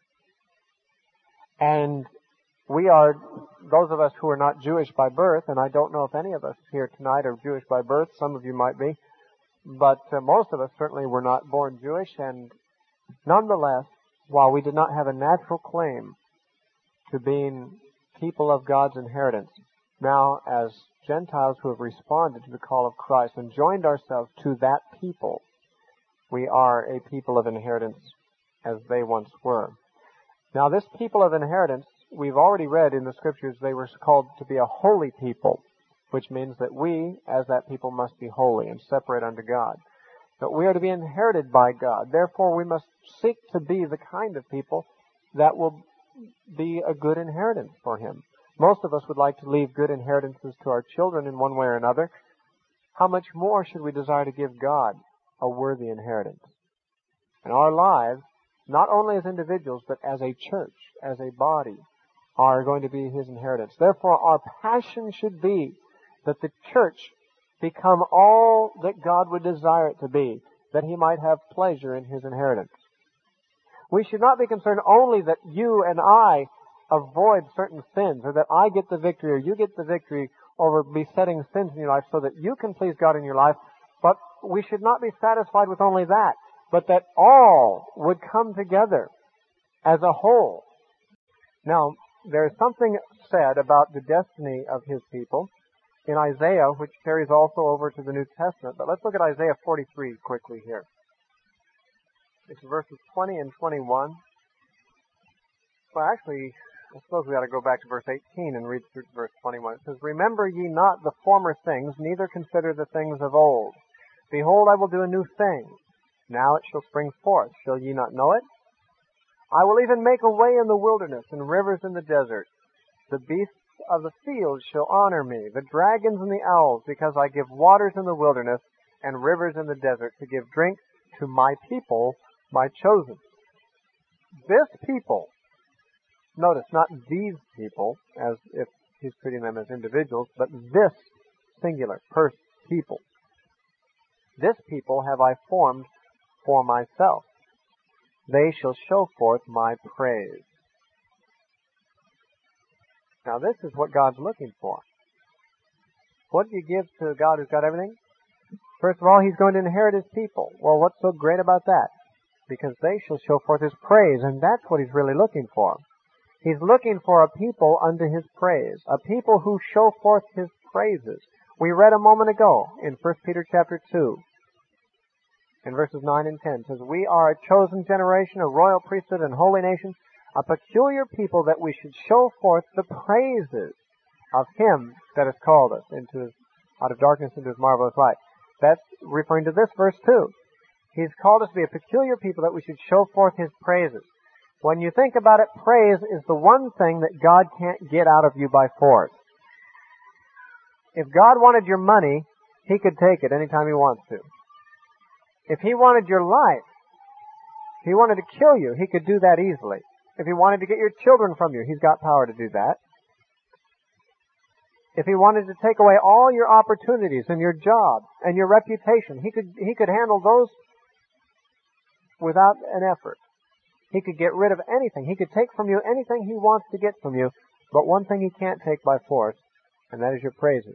And we are, those of us who are not Jewish by birth, and I don't know if any of us here tonight are Jewish by birth, some of you might be, but most of us certainly were not born Jewish, and nonetheless, while we did not have a natural claim to being people of God's inheritance, now as Gentiles who have responded to the call of Christ and joined ourselves to that people, we are a people of inheritance as they once were. Now this people of inheritance, we've already read in the Scriptures they were called to be a holy people, which means that we, as that people, must be holy and separate unto God. But we are to be inherited by God. Therefore, we must seek to be the kind of people that will be a good inheritance for Him. Most of us would like to leave good inheritances to our children in one way or another. How much more should we desire to give God a worthy inheritance? And our lives, not only as individuals, but as a church, as a body, are going to be His inheritance. Therefore, our passion should be that the church become all that God would desire it to be, that He might have pleasure in His inheritance. We should not be concerned only that you and I avoid certain sins, or that I get the victory, or you get the victory over besetting sins in your life so that you can please God in your life, but we should not be satisfied with only that, but that all would come together as a whole. Now, there is something said about the destiny of His people in Isaiah, which carries also over to the New Testament. But let's look at Isaiah 43 quickly here. It's verses 20 and 21. Well, actually, I suppose we ought to go back to verse 18 and read through verse 21. It says, "Remember ye not the former things, neither consider the things of old. Behold, I will do a new thing. Now it shall spring forth. Shall ye not know it? I will even make a way in the wilderness and rivers in the desert. The beasts of the field shall honor me, the dragons and the owls, because I give waters in the wilderness and rivers in the desert to give drink to my people, my chosen." This people, notice, not these people, as if He's treating them as individuals, but this singular person, people. This people have I formed for myself. They shall show forth my praise. Now this is what God's looking for. What do you give to God who's got everything? First of all, He's going to inherit His people. Well, what's so great about that? Because they shall show forth His praise, and that's what He's really looking for. He's looking for a people unto His praise, a people who show forth His praises. We read a moment ago in 1 Peter chapter 2, in verses 9 and 10, it says, "We are a chosen generation, a royal priesthood and holy nation, a peculiar people, that we should show forth the praises of Him that has called us out of darkness into His marvelous light." That's referring to this verse too. He's called us to be a peculiar people that we should show forth His praises. When you think about it, praise is the one thing that God can't get out of you by force. If God wanted your money, He could take it anytime He wants to. If He wanted your life, if He wanted to kill you, He could do that easily. If He wanted to get your children from you, He's got power to do that. If He wanted to take away all your opportunities and your job and your reputation, He could handle those without an effort. He could get rid of anything. He could take from you anything He wants to get from you, but one thing He can't take by force, and that is your praises.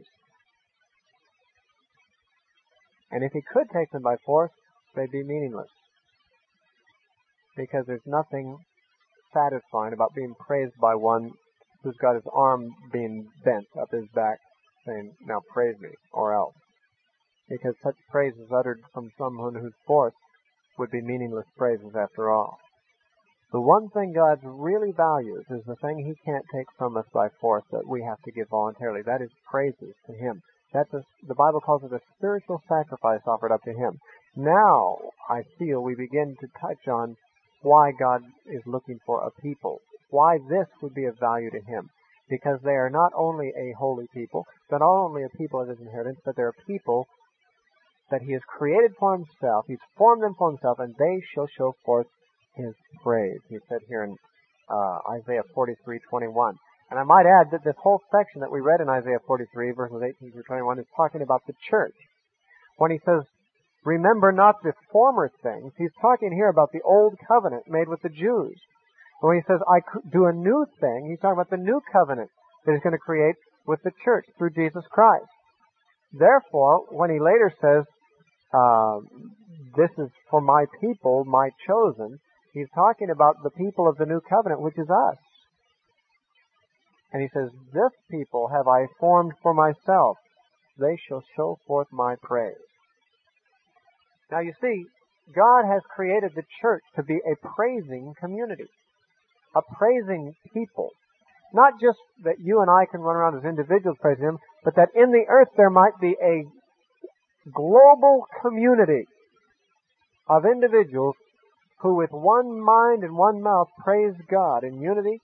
And if He could take them by force, they'd be meaningless. Because there's nothing satisfying about being praised by one who's got his arm being bent up his back, saying, "Now praise me," or else. Because such praise is uttered from someone whose force would be meaningless praises after all. The one thing God really values is the thing He can't take from us by force that we have to give voluntarily. That is praises to Him. The Bible calls it a spiritual sacrifice offered up to Him. Now, I feel we begin to touch on why God is looking for a people. Why this would be of value to Him. Because they are not only a holy people, they're not only a people of His inheritance, but they're a people that He has created for Himself. He's formed them for Himself, and they shall show forth His praise. He said here in Isaiah 43:21. And I might add that this whole section that we read in Isaiah 43, verses 18 through 21, is talking about the church. When He says, "Remember not the former things," He's talking here about the old covenant made with the Jews. And when He says, "I do a new thing," He's talking about the new covenant that He's going to create with the church through Jesus Christ. Therefore, when He later says, "This is for my people, my chosen," He's talking about the people of the new covenant, which is us. And He says, "This people have I formed for myself. They shall show forth my praise." Now you see, God has created the church to be a praising community. A praising people. Not just that you and I can run around as individuals praising Him, but that in the earth there might be a global community of individuals who with one mind and one mouth praise God in unity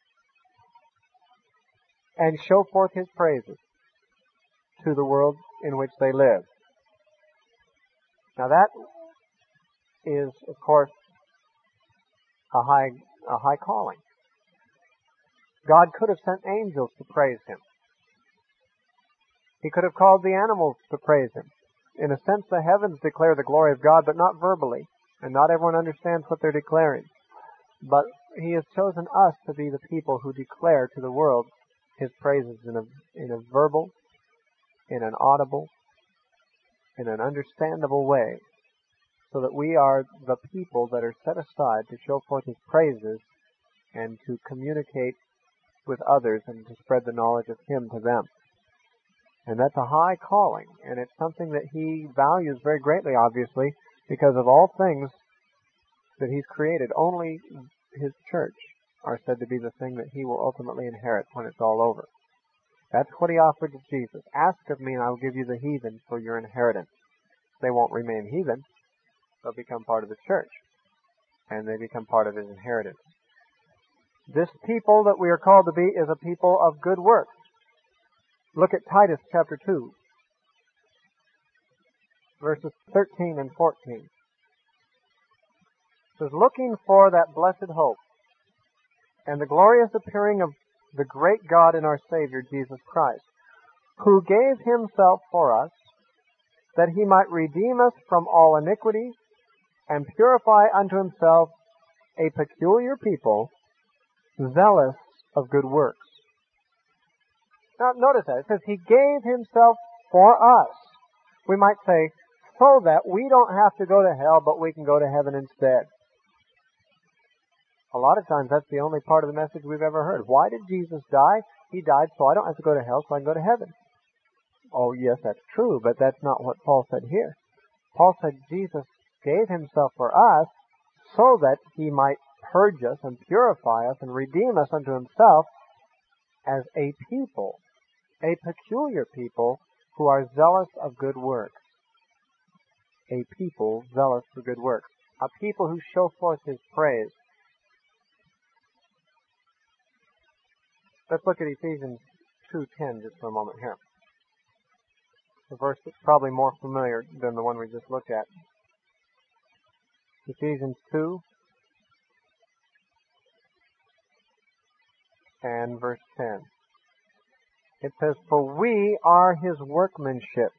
and show forth His praises to the world in which they live. Now that is, of course, a high calling. God could have sent angels to praise Him. He could have called the animals to praise Him. In a sense, the heavens declare the glory of God, but not verbally, and not everyone understands what they're declaring. But He has chosen us to be the people who declare to the world His praises in a verbal, in an audible, in an understandable way, so that we are the people that are set aside to show forth His praises and to communicate with others and to spread the knowledge of Him to them. And that's a high calling, and it's something that He values very greatly, obviously, because of all things that He's created, only His church are said to be the thing that He will ultimately inherit when it's all over. That's what He offered to Jesus. "Ask of me and I will give you the heathen for your inheritance." They won't remain heathen. They'll become part of the church, and they become part of His inheritance. This people that we are called to be is a people of good works. Look at Titus chapter 2, verses 13 and 14. It says, "Looking for that blessed hope and the glorious appearing of the great God and our Savior, Jesus Christ, who gave Himself for us, that He might redeem us from all iniquity and purify unto Himself a peculiar people, zealous of good works." Now notice that. It says He gave Himself for us. We might say, so that we don't have to go to hell, but we can go to heaven instead. A lot of times that's the only part of the message we've ever heard. Why did Jesus die? He died so I don't have to go to hell, so I can go to heaven. Oh yes, that's true, but that's not what Paul said here. Paul said Jesus gave Himself for us so that He might purge us and purify us and redeem us unto Himself as a people, a peculiar people who are zealous of good works. A people zealous for good works. A people who show forth His praise. Let's look at Ephesians 2:10 just for a moment here. The verse that's probably more familiar than the one we just looked at. Ephesians 2 and verse 10. It says, "For we are His workmanship,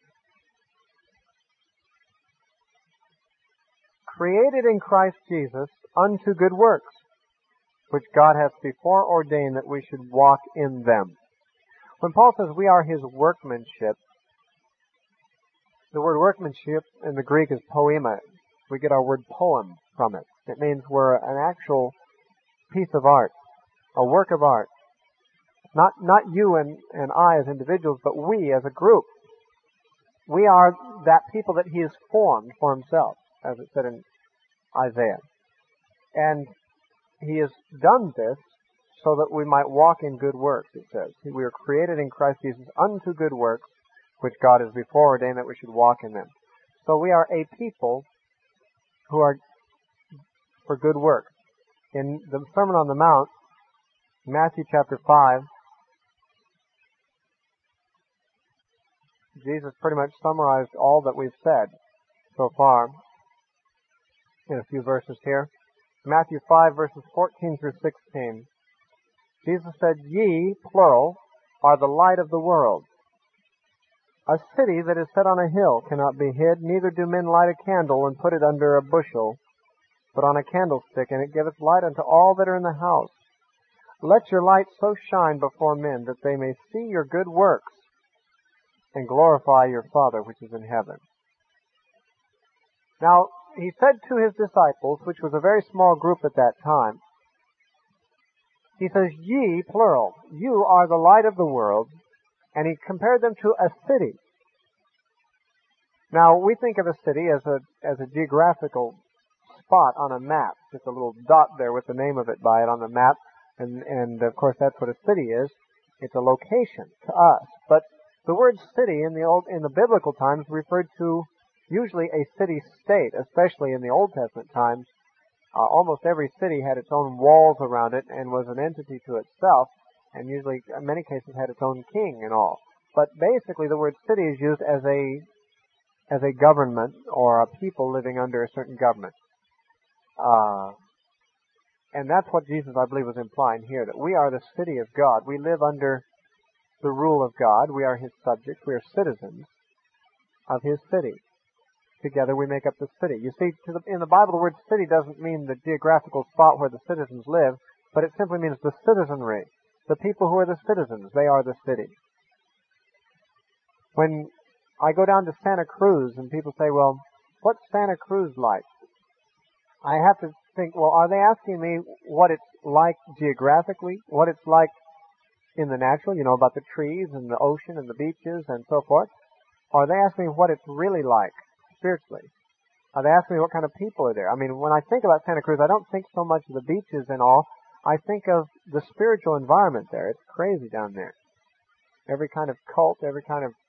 created in Christ Jesus unto good works, which God hath before ordained that we should walk in them." When Paul says we are His workmanship, the word workmanship in the Greek is poema. We get our word poem from it. It means we're an actual piece of art, a work of art. Not you and I as individuals, but we as a group. We are that people that He has formed for Himself, as it said in Isaiah. And He has done this so that we might walk in good works, it says. We are created in Christ Jesus unto good works, which God has before ordained that we should walk in them. So we are a people who are for good works. In the Sermon on the Mount, Matthew chapter 5, Jesus pretty much summarized all that we've said so far in a few verses here. Matthew 5, verses 14 through 16. Jesus said, "Ye," plural, "are the light of the world. A city that is set on a hill cannot be hid, neither do men light a candle and put it under a bushel, but on a candlestick, and it giveth light unto all that are in the house. Let your light so shine before men that they may see your good works and glorify your Father which is in heaven." Now, He said to His disciples, which was a very small group at that time, He says, "Ye," plural, "you are the light of the world," and He compared them to a city. Now, we think of a city as a geographical spot on a map, just a little dot there with the name of it by it on the map, and of course that's what a city is. It's a location to us. But the word city in the biblical times referred to usually a city-state, especially in the Old Testament times. Almost every city had its own walls around it and was an entity to itself, and usually, in many cases, had its own king and all. But basically, the word city is used as a government or a people living under a certain government. And that's what Jesus, I believe, was implying here, that we are the city of God. We live under the rule of God. We are His subjects. We are citizens of His city. Together we make up the city. You see, in the Bible, the word city doesn't mean the geographical spot where the citizens live, but it simply means the citizenry. The people who are the citizens, they are the city. When I go down to Santa Cruz and people say, "Well, what's Santa Cruz like?" I have to think, well, are they asking me what it's like geographically? What it's like in the natural, about the trees and the ocean and the beaches and so forth? Or are they asking me what it's really like spiritually? Are they asking me what kind of people are there? I mean, when I think about Santa Cruz, I don't think so much of the beaches and all. I think of the spiritual environment there. It's crazy down there. Every kind of cult, every kind of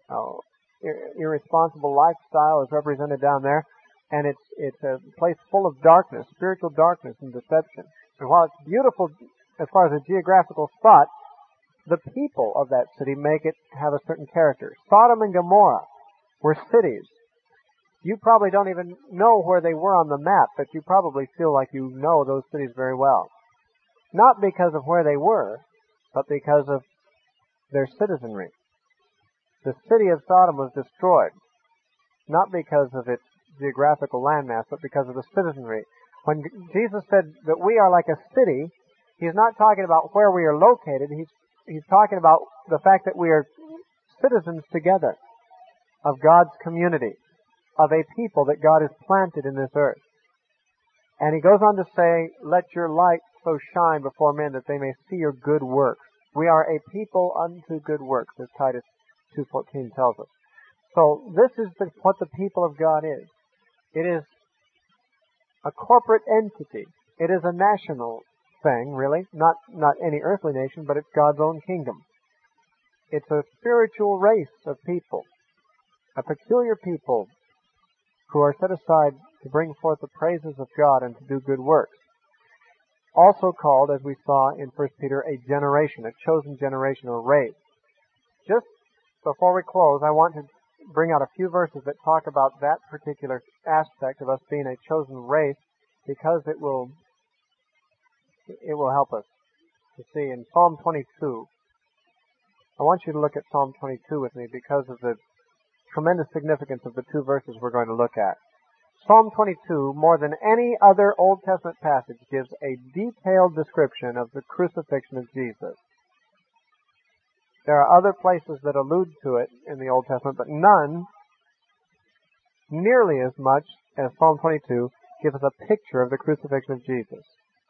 irresponsible lifestyle is represented down there. And it's a place full of darkness, spiritual darkness and deception. And while it's beautiful as far as a geographical spot, the people of that city make it have a certain character. Sodom and Gomorrah were cities. You probably don't even know where they were on the map, but you probably feel like you know those cities very well. Not because of where they were, but because of their citizenry. The city of Sodom was destroyed, not because of its geographical landmass, but because of the citizenry. When Jesus said that we are like a city, He's not talking about where we are located. He's talking about the fact that we are citizens together of God's community, of a people that God has planted in this earth. And He goes on to say, "Let your light so shine before men that they may see your good works." We are a people unto good works, as Titus 2:14 tells us. So this is what the people of God is. It is a corporate entity. It is a national thing, really. Not any earthly nation, but it's God's own kingdom. It's a spiritual race of people, a peculiar people who are set aside to bring forth the praises of God and to do good works. Also called, as we saw in 1 Peter, a generation, a chosen generation or race. Just before we close, I want to bring out a few verses that talk about that particular aspect of us being a chosen race, because it will help us to see. In Psalm 22, I want you to look at Psalm 22 with me because of the tremendous significance of the two verses we're going to look at. Psalm 22, more than any other Old Testament passage, gives a detailed description of the crucifixion of Jesus. There are other places that allude to it in the Old Testament, but none nearly as much as Psalm 22 give us a picture of the crucifixion of Jesus.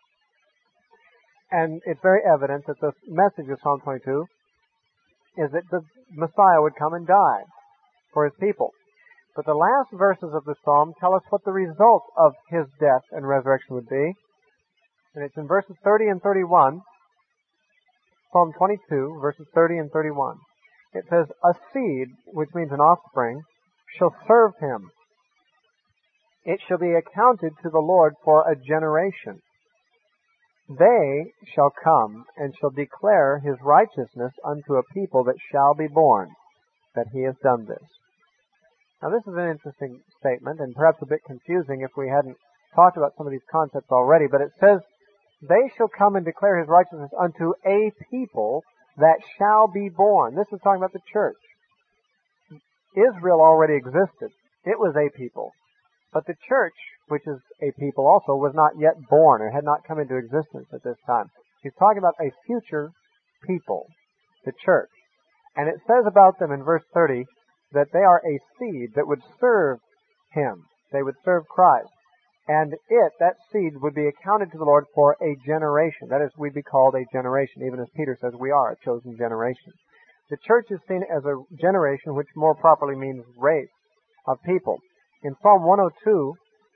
And it's very evident that the message of Psalm 22 is that the Messiah would come and die for his people. But the last verses of the psalm tell us what the result of his death and resurrection would be. And it's in verses 30 and 31. Psalm 22, verses 30 and 31. It says, "A seed," which means an offspring, "shall serve him. It shall be accounted to the Lord for a generation. They shall come and shall declare his righteousness unto a people that shall be born, that he has done this." Now this is an interesting statement and perhaps a bit confusing if we hadn't talked about some of these concepts already, but it says, "They shall come and declare his righteousness unto a people that shall be born." This is talking about the church. Israel already existed. It was a people. But the church, which is a people also, was not yet born or had not come into existence at this time. He's talking about a future people, the church. And it says about them in verse 30 that they are a seed that would serve him. They would serve Christ. And that seed, would be accounted to the Lord for a generation. That is, we'd be called a generation, even as Peter says we are a chosen generation. The church is seen as a generation, which more properly means race of people. In Psalm 102,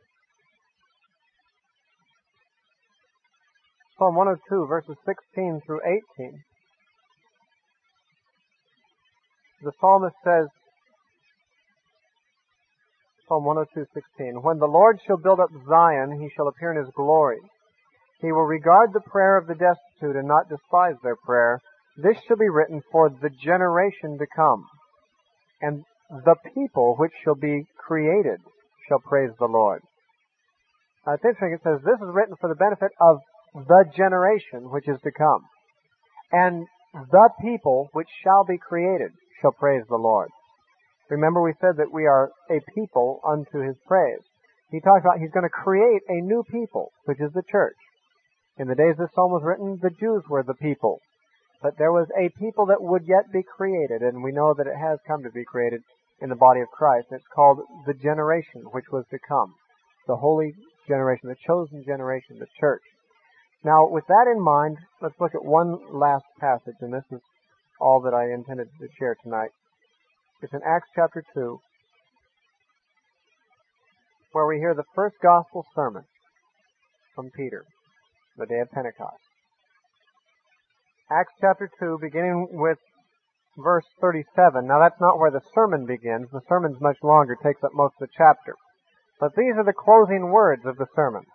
verses 16 through 18, the psalmist says, Psalm 102:16, "When the Lord shall build up Zion, he shall appear in his glory. He will regard the prayer of the destitute and not despise their prayer. This shall be written for the generation to come. And the people which shall be created shall praise the Lord." Now it's interesting, it says this is written for the benefit of the generation which is to come. And the people which shall be created shall praise the Lord. Remember we said that we are a people unto his praise. He talks about he's going to create a new people, which is the church. In the days this psalm was written, the Jews were the people. But there was a people that would yet be created, and we know that it has come to be created in the body of Christ. It's called the generation which was to come. The holy generation, the chosen generation, the church. Now, with that in mind, let's look at one last passage, and this is all that I intended to share tonight. It's in Acts chapter 2, where we hear the first gospel sermon from Peter, the day of Pentecost. Acts chapter 2, beginning with verse 37. Now that's not where the sermon begins. The sermon's much longer, takes up most of the chapter. But these are the closing words of the sermon.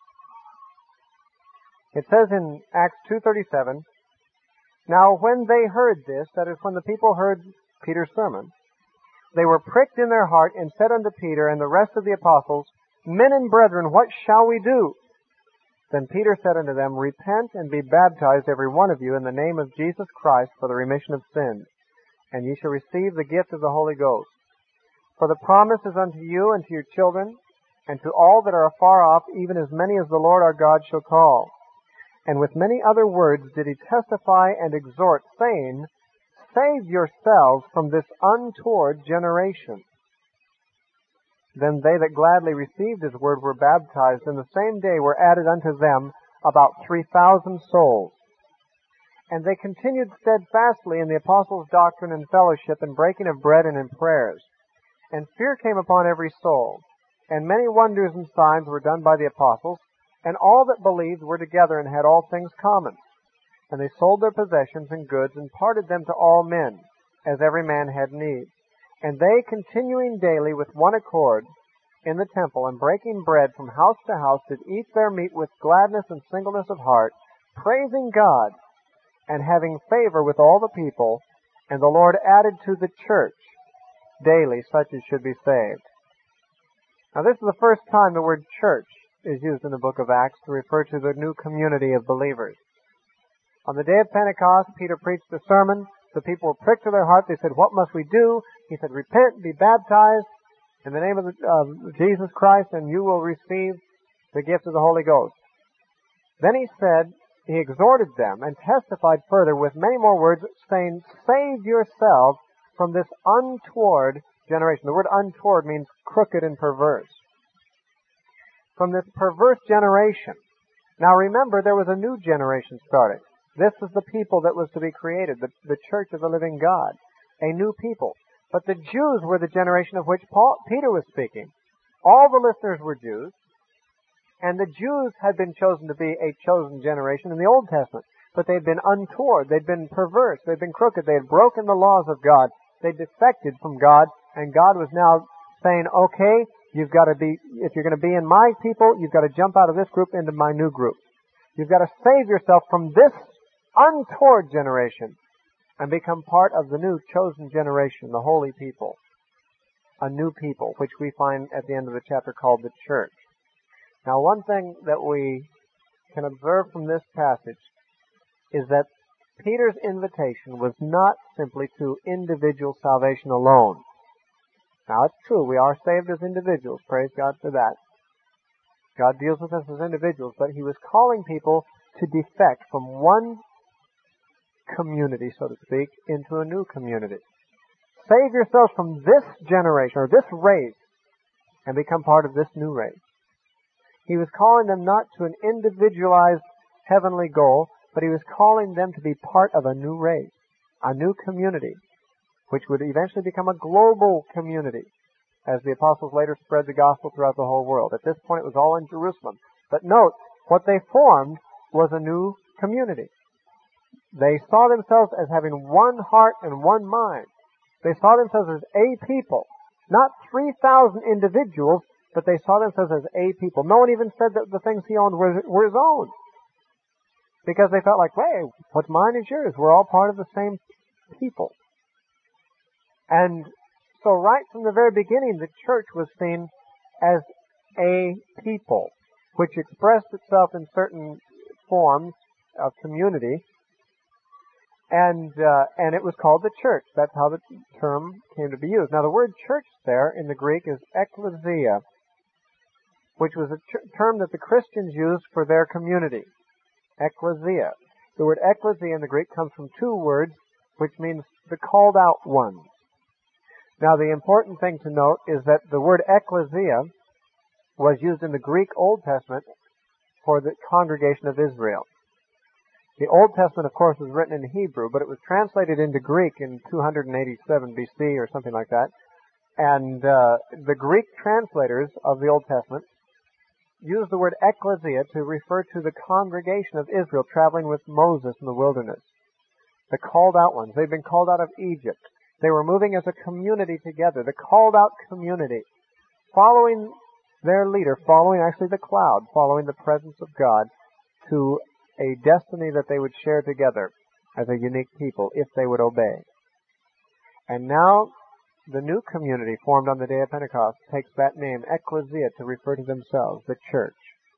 It says in Acts 2:37, "Now when they heard this," that is, when the people heard Peter's sermon, "they were pricked in their heart and said unto Peter and the rest of the apostles, 'Men and brethren, what shall we do?' Then Peter said unto them, Repent and be baptized every one of you in the name of Jesus Christ for the remission of sins, and ye shall receive the gift of the Holy Ghost. For the promise is unto you and to your children, and to all that are afar off, even as many as the Lord our God shall call." And with many other words did he testify and exhort, saying, "Save yourselves from this untoward generation." Then they that gladly received his word were baptized, and the same day were added unto them about 3,000 souls. And they continued steadfastly in the apostles' doctrine and fellowship, and breaking of bread, and in prayers. And fear came upon every soul. And many wonders and signs were done by the apostles, and all that believed were together and had all things common. And they sold their possessions and goods, and parted them to all men, as every man had need. And they, continuing daily with one accord in the temple, and breaking bread from house to house, did eat their meat with gladness and singleness of heart, praising God, and having favor with all the people. And the Lord added to the church daily such as should be saved. Now this is the first time the word church is used in the book of Acts to refer to the new community of believers. On the day of Pentecost, Peter preached a sermon. The people were pricked to their heart. They said, what must we do? He said, repent, be baptized in the name of Jesus Christ, and you will receive the gift of the Holy Ghost. Then he exhorted them and testified further with many more words, saying, save yourselves from this untoward generation. The word untoward means crooked and perverse. From this perverse generation. Now remember, there was a new generation starting. This was the people that was to be created, the church of the living God, a new people. But the Jews were the generation of which Peter was speaking. All the listeners were Jews, and the Jews had been chosen to be a chosen generation in the Old Testament. But they'd been untoward, they'd been perverse, they'd been crooked, they had broken the laws of God, they defected from God, and God was now saying, okay, you've got to be, if you're going to be in my people, you've got to jump out of this group into my new group. You've got to save yourself from this untoward generation and become part of the new chosen generation, the holy people. A new people, which we find at the end of the chapter called the church. Now, one thing that we can observe from this passage is that Peter's invitation was not simply to individual salvation alone. Now, it's true, we are saved as individuals. Praise God for that. God deals with us as individuals, but he was calling people to defect from one community, so to speak, into a new community. Save yourselves from this generation, or this race, and become part of this new race. He was calling them not to an individualized heavenly goal, but he was calling them to be part of a new race, a new community, which would eventually become a global community, as the apostles later spread the gospel throughout the whole world. At this point, it was all in Jerusalem. But note, what they formed was a new community. They saw themselves as having one heart and one mind. They saw themselves as a people, not 3,000 individuals, but they saw themselves as a people. No one even said that the things he owned were his own, because they felt like, hey, what's mine is yours. We're all part of the same people. And so right from the very beginning, the church was seen as a people, which expressed itself in certain forms of community, and it was called the church. That's how the term came to be used. Now, the word church there in the Greek is ekklesia, which was a term that the Christians used for their community. Ekklesia. The word ekklesia in the Greek comes from two words, which means the called out ones. Now, the important thing to note is that the word ekklesia was used in the Greek Old Testament for the congregation of Israel. The Old Testament, of course, was written in Hebrew, but it was translated into Greek in 287 BC or something like that. And the Greek translators of the Old Testament used the word ekklesia to refer to the congregation of Israel traveling with Moses in the wilderness. The called out ones. They'd been called out of Egypt. They were moving as a community together, the called out community, following their leader, following actually the cloud, following the presence of God to a destiny that they would share together as a unique people if they would obey. And now the new community formed on the day of Pentecost takes that name, ekklesia, to refer to themselves, the church.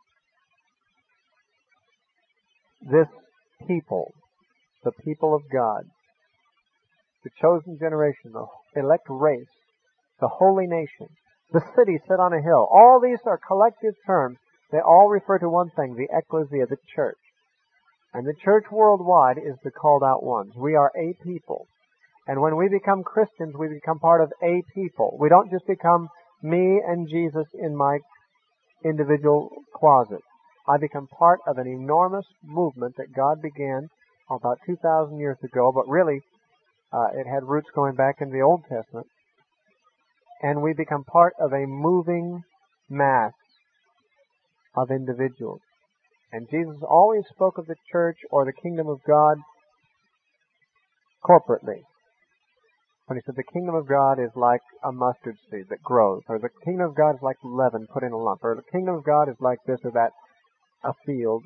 This people, the people of God, the chosen generation, the elect race, the holy nation, the city set on a hill. All these are collective terms. They all refer to one thing, the ekklesia, the church. And the church worldwide is the called out ones. We are a people. And when we become Christians, we become part of a people. We don't just become me and Jesus in my individual closet. I become part of an enormous movement that God began about 2,000 years ago, but really it had roots going back in the Old Testament. And we become part of a moving mass of individuals. And Jesus always spoke of the church or the kingdom of God corporately. When he said the kingdom of God is like a mustard seed that grows, or the kingdom of God is like leaven put in a lump, or the kingdom of God is like this or that, a field.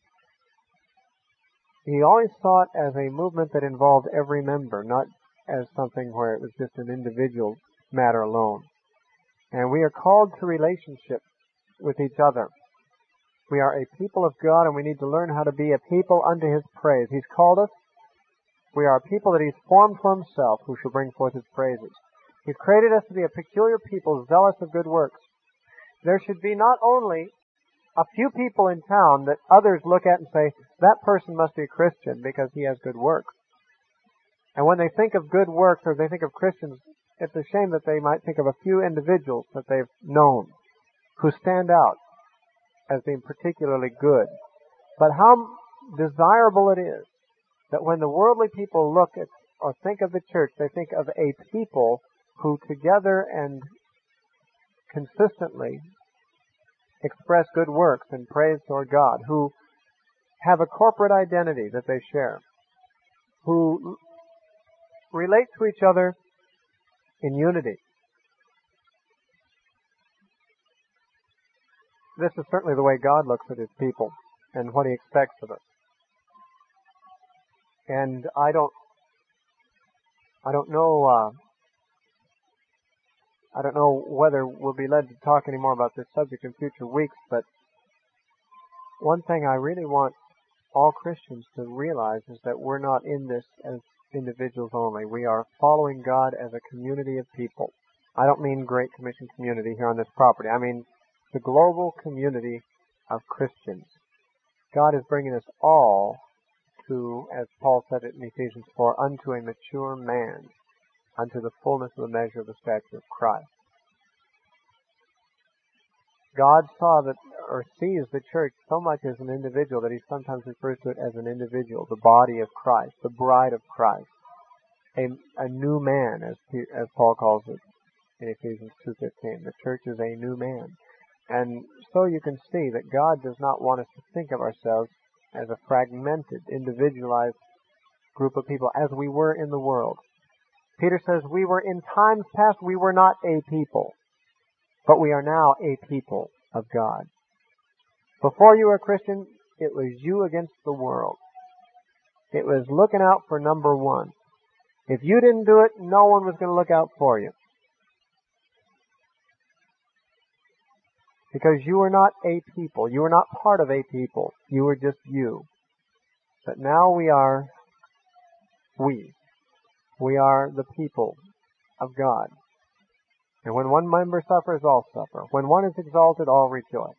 He always saw it as a movement that involved every member, not as something where it was just an individual matter alone. And we are called to relationship with each other. We are a people of God, and we need to learn how to be a people unto His praise. He's called us We are a people that He's formed for Himself, who shall bring forth His praises. He's created us to be a peculiar people, zealous of good works. There should be not only a few people in town that others look at and say, that person must be a Christian because he has good works. And when they think of good works, or they think of Christians, it's a shame that they might think of a few individuals that they've known who stand out as being particularly good. But how desirable it is that when the worldly people look at or think of the church, they think of a people who together and consistently express good works and praise toward God, who have a corporate identity that they share, who relate to each other in unity. This is certainly the way God looks at His people and what He expects of us. And I don't know whether we'll be led to talk any more about this subject in future weeks, but one thing I really want all Christians to realize is that we're not in this as individuals only. We are following God as a community of people. I don't mean Great Commission community here on this property. I mean the global community of Christians. God is bringing us all to, as Paul said it in Ephesians 4, unto a mature man, unto the fullness of the measure of the stature of Christ. God saw that, or sees the church so much as an individual that He sometimes refers to it as an individual, the body of Christ, the bride of Christ, a new man, as Paul calls it in Ephesians 2:15. The church is a new man. And so you can see that God does not want us to think of ourselves as a fragmented, individualized group of people as we were in the world. Peter says, we were in times past, we were not a people, but we are now a people of God. Before you were a Christian, it was you against the world. It was looking out for number one. If you didn't do it, no one was going to look out for you. Because you were not a people. You were not part of a people. You were just you. But now we are we. We are the people of God. And when one member suffers, all suffer. When one is exalted, all rejoice.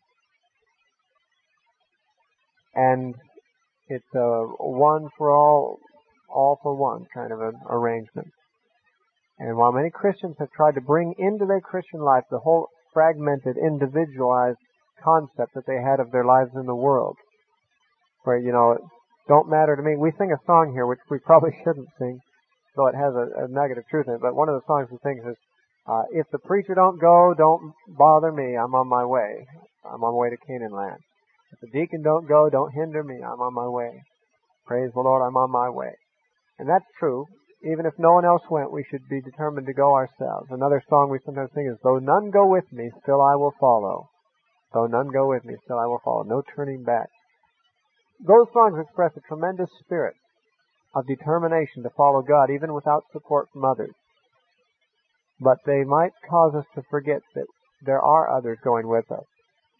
And it's a one for all for one kind of an arrangement. And while many Christians have tried to bring into their Christian life the whole fragmented, individualized concept that they had of their lives in the world, where, it don't matter to me. We sing a song here, which we probably shouldn't sing, though it has a negative truth in it, but one of the songs we sing is, if the preacher don't go, don't bother me, I'm on my way. I'm on my way to Canaan land. If the deacon don't go, don't hinder me, I'm on my way. Praise the Lord, I'm on my way. And that's true. Even if no one else went, we should be determined to go ourselves. Another song we sometimes sing is, though none go with me, still I will follow. Though none go with me, still I will follow. No turning back. Those songs express a tremendous spirit of determination to follow God, even without support from others. But they might cause us to forget that there are others going with us.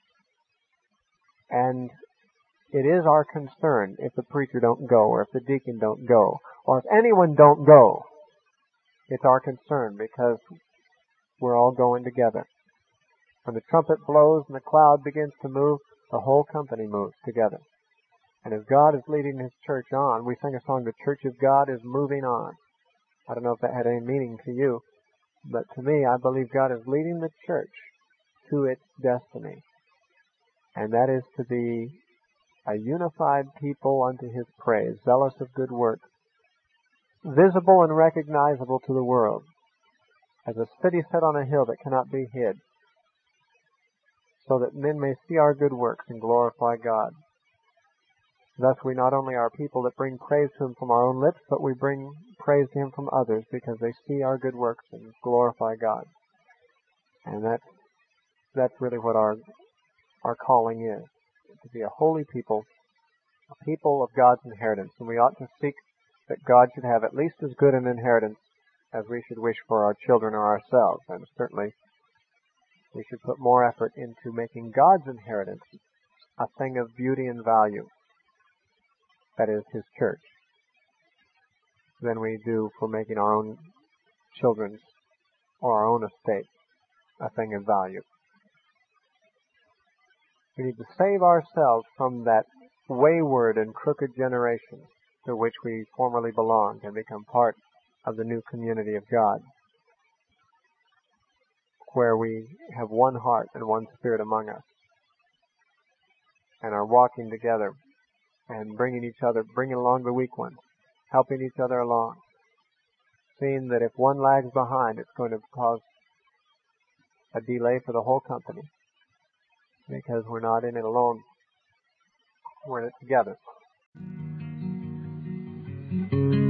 And it is our concern if the preacher don't go, or if the deacon don't go, or if anyone don't go. It's our concern because we're all going together. When the trumpet blows and the cloud begins to move, the whole company moves together. And as God is leading His church on, we sing a song, the church of God is moving on. I don't know if that had any meaning to you, but to me, I believe God is leading the church to its destiny. And that is to be a unified people unto His praise, zealous of good works, visible and recognizable to the world, as a city set on a hill that cannot be hid, so that men may see our good works and glorify God. Thus we not only are people that bring praise to Him from our own lips, but we bring praise to Him from others because they see our good works and glorify God. And that's really what our calling is, to be a holy people, a people of God's inheritance. And we ought to seek that God should have at least as good an inheritance as we should wish for our children or ourselves. And certainly we should put more effort into making God's inheritance a thing of beauty and value. That is His church. than we do for making our own children's or our own estate a thing of value. We need to save ourselves from that wayward and crooked generation to which we formerly belonged and become part of the new community of God, where we have one heart and one spirit among us and are walking together and bringing along the weak ones, helping each other along, seeing that if one lags behind, it's going to cause a delay for the whole company, because we're not in it alone. We're in it together.